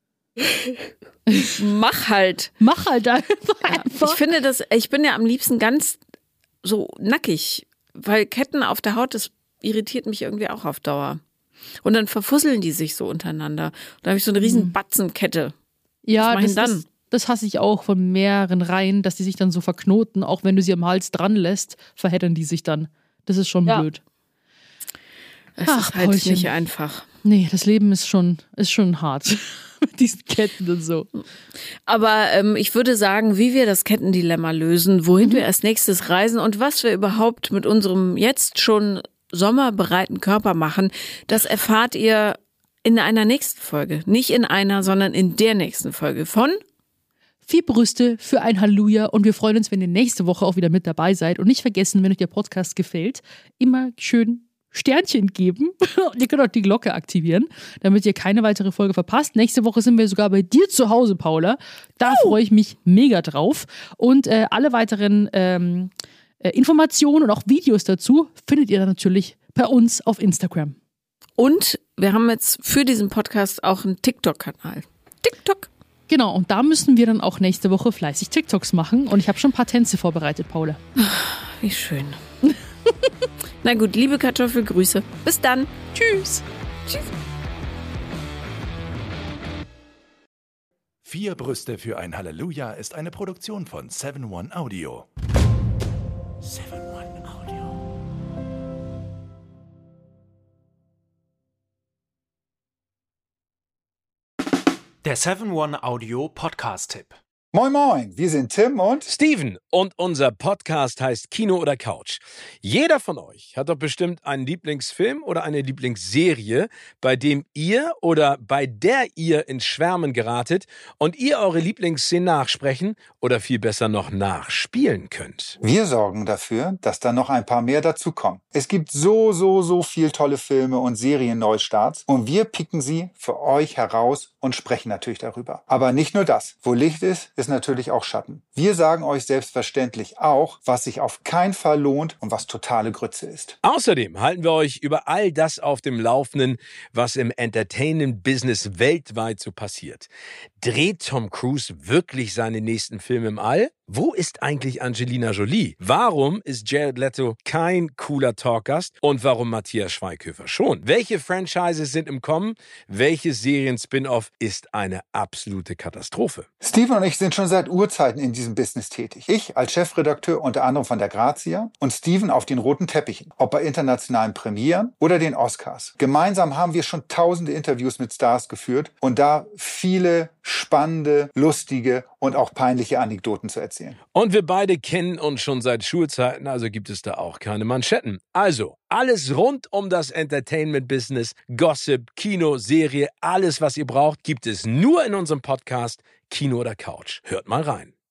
Mach halt. Mach halt einfach. Ich finde ich bin ja am liebsten ganz so nackig, weil Ketten auf der Haut, das irritiert mich irgendwie auch auf Dauer. Und dann verfusseln die sich so untereinander. Und da habe ich so eine riesen Batzenkette. Ja, das hasse ich auch von mehreren Reihen, dass die sich dann so verknoten. Auch wenn du sie am Hals dran lässt, verheddern die sich dann. Das ist schon blöd. Es ist halt Paulchen. nicht einfach. Nee, das Leben ist schon hart. Mit diesen Ketten und so. Aber ich würde sagen, wie wir das Kettendilemma lösen, wohin wir als nächstes reisen und was wir überhaupt mit unserem jetzt schon sommerbereiten Körper machen, das erfahrt ihr in einer nächsten Folge. Nicht in einer, sondern in der nächsten Folge von 4 Brüste für ein Halleluja und wir freuen uns, wenn ihr nächste Woche auch wieder mit dabei seid und nicht vergessen, wenn euch der Podcast gefällt, immer schön Sternchen geben und ihr könnt auch die Glocke aktivieren, damit ihr keine weitere Folge verpasst. Nächste Woche sind wir sogar bei dir zu Hause, Paula. Da freue ich mich mega drauf und alle weiteren Informationen und auch Videos dazu findet ihr dann natürlich bei uns auf Instagram. Und wir haben jetzt für diesen Podcast auch einen TikTok-Kanal. TikTok. Genau, und da müssen wir dann auch nächste Woche fleißig TikToks machen. Und ich habe schon ein paar Tänze vorbereitet, Paula. Wie schön. Na gut, liebe Kartoffelgrüße. Bis dann. Tschüss. Tschüss. 4 Brüste für ein Halleluja ist eine Produktion von 7-One Audio. 7-One Audio. Der 7-One Audio Podcast-Tipp. Moin Moin, wir sind Tim und Steven und unser Podcast heißt Kino oder Couch. Jeder von euch hat doch bestimmt einen Lieblingsfilm oder eine Lieblingsserie, bei dem ihr oder bei der ihr ins Schwärmen geratet und ihr eure Lieblingsszenen nachsprechen oder viel besser noch nachspielen könnt. wir sorgen dafür, dass da noch ein paar mehr dazukommen. Es gibt so viel tolle Filme und Serien-Neustarts und wir picken sie für euch heraus und sprechen natürlich darüber. Aber nicht nur das. Wo Licht ist natürlich auch Schatten. Wir sagen euch selbstverständlich auch, was sich auf keinen Fall lohnt und was totale Grütze ist. Außerdem halten wir euch über all das auf dem Laufenden, was im Entertainment-Business weltweit so passiert. Dreht Tom Cruise wirklich seine nächsten Filme im All? Wo ist eigentlich Angelina Jolie? Warum ist Jared Leto kein cooler Talkgast? Und warum Matthias Schweighöfer schon? Welche Franchises sind im Kommen? Welches Serien-Spin-Off ist eine absolute Katastrophe? Steven und ich sind schon seit Urzeiten in diesem Business tätig. Ich als Chefredakteur unter anderem von der Grazia und Steven auf den roten Teppichen, ob bei internationalen Premieren oder den Oscars. Gemeinsam haben wir schon tausende Interviews mit Stars geführt und da viele spannende, lustige und auch peinliche Anekdoten zu erzählen. Und wir beide kennen uns schon seit Schulzeiten, also gibt es da auch keine Manschetten. Also, alles rund um das Entertainment-Business, Gossip, Kino, Serie, alles, was ihr braucht, gibt es nur in unserem Podcast Kino oder Couch. Hört mal rein.